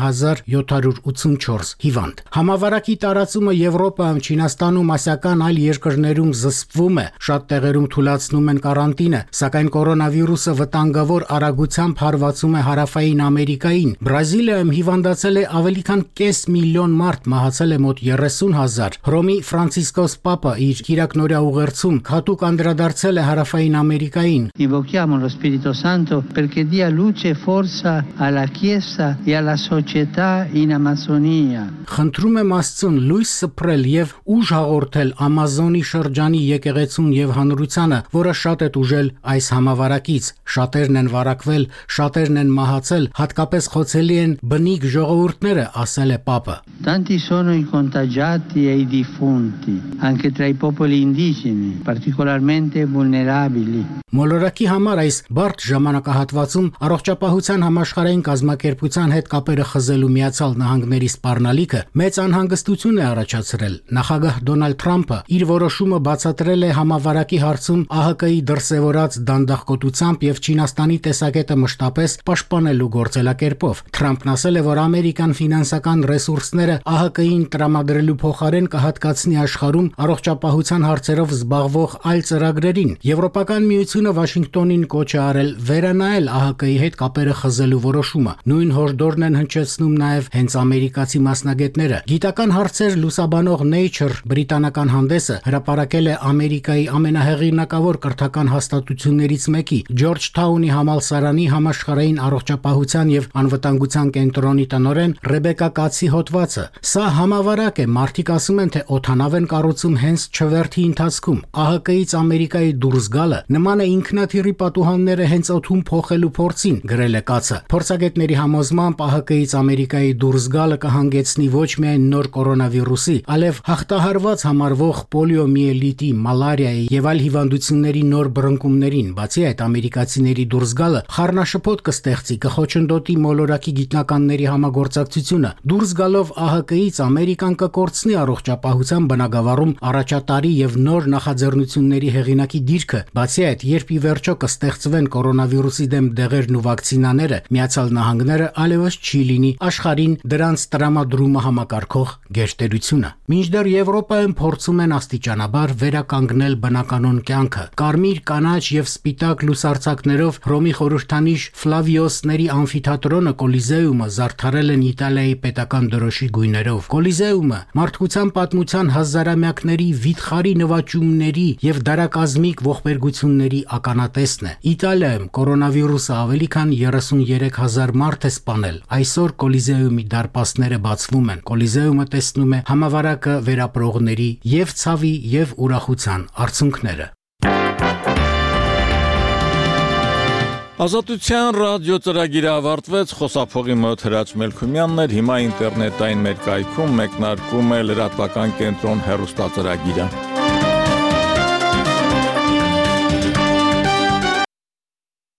29,784 հիվանդ։ Համավարակի տարածումը Եվրոպայում, Չինաստանում, ասիական այլ երկրներում զսպվում է, շատ տեղերում թուլացնում են կարանտինը, սակայն կորոնավիրուսը վտանգավոր արագությամբ հարվածում է Հարավային Ամերիկային։ Բրազիլիայում հիվանդացել է ավելի քան կես միլիոն մարդ, մահացել է մոտ 30,000։ Հռոմի Ֆրանցիսկոս Պապը իր Նորյա ուղերձում հատուկ անդրադարձել է Հարավային Ամերիկային։
Invochiamo lo Spirito Santo perché dia luce e forza alla Chiesa e alla società in Amazzonia.
Խնդրում եմ Աստծուն լույս սփռել եւ ուժ հաղորդել Ամազոնի շրջանի եկեղեցուն եւ հանրությանը, որը շատ է տուժել այս համավարակից։ Շատերն են վարակվել, շատերն են մահացել, հատկապես խոցելի են բնիկ ժողովուրդները, ասել է Պապը։
Tanti sono i contagiati e i defunti, anche tra i popoli indigeni, particolarmente vulnerabili.
Մոլորակի համար այս բարդ ժամանակահատվածում առողջապահության համաշխարհային կազմակերպության հետ կապերը խզելու Միացյալ Նահանգների սպառնալիքը մեծ անհանգստություն է առաջացրել։ Նախագահ Դոնալդ Թրամփը իր որոշումը բացատրել է համավարակի հարցում ԱՀԿ-ի դրսևորած դանդաղկոտությամբ եւ Չինաստանի տեսակետը մշտապես պաշտպանելու գործելակերպով։ Թրամփն ասել է, որ ամերիկան ֆինանսական ռեսուրսները ԱՀԿ-ին տրամադրելու փոխարեն կհատկացնի աշխարհում առողջապահության հարցերով զբաղվող այլ ծրագրերին։ Եվրոպական միությունը Վաշինգտոնին կոչ է արել վերանայել ԱՀԿ-ի հետ կապերը խզելու որոշումը։ Նույն հորդորն են հնչեցնում նաև հենց ամերիկացի մասնագետները։ Գիտական հարցեր լուսաբանող Nature բրիտանական հանդեսը հրապարակել է Ամերիկայի ամենահեղինակավոր կրթական հաստատություններից մեկի Ջորջթաունի համալսարանի համաշխարհային առողջապահության եւ անվտանգության կենտրոնի տնօրեն Ռեբեկա Կացի հոդվածը։ Սա համավարակ է, մարդիկ ասում են, թե օդանավ են կառուցում հենց չվերթի ընթացքում ԱՀԿ-ից Ամերիկայի դուրս գալը նման է ինքնաթիռի պատուհանները հենց օդում փոխելու փորձին, գրել է կացը։ Փորձագետների համոզմամբ ԱՀԿ-ից Ամերիկայի դուրս գալը կհանգեցնի ոչ միայն նոր կորոնավիրուսի, այլև հաղթահարված համարվող պոլիոմիելիտի, մալարիայի եւ այլ հիվանդությունների նոր բռնկումներին։ Բացի այդ, ամերիկացիների դուրս գալը խառնաշփոթ կստեղծի, կխոչընդոտի մոլորակի գիտնականների համագործակցությունը։ Դուրս գալով ԱՀԿ-ից Ամերիկան կկորցնի առողջապահության բնագավառում առաջատարի եւ նոր նախաձեռնությունների հեղինակի դիրքը։ Բացի այդ, երբ ի վերջո կստեղծվեն կորոնավիրուսի դեմ դեղերն ու վակցինաները, Միացյալ Նահանգները այլևս չի լինի աշխարհին դրանց տրամադրումը համակարգող գերտերությունը։ Մինչդեռ Եվրոպայում փորձում են աստիճանաբար վերականգնել բնականոն կյանքը։ Կարմիր, կանաչ եւ սպիտակ լուսարձակներով Հռոմի խորհրդանիշ Ֆլավիոսների ամֆիթատրոնը Կոլիզեումը զարդարել են Իտալիայի պետական դրոշի գույներով։ Կոլիզեումը մարդկության պատմության հազարամյակների վիթխարի նվաճումների եւ դարակազմիկ ողբերգությունների ականատեսն է։ Իտալիայում կորոնավիրուսը ավելի քան 33,000 մարդ է սպանել։ Այսօր Կոլիզեումի դարպասները բացվում են։ Կոլիզեումը տեսնում է համավարակը վերապրողների եւ ցավի եւ ուրախության արցունքները։
Ազատության ռադիո ծրագիրը ավարտվեց, խոսափողի մոտ Հրաչ Մելքումյանն էր, հիմա ինտերնետային մեր կայքում մեկնարկում է լրատվական կենտրոն հեռուստածրագիրը։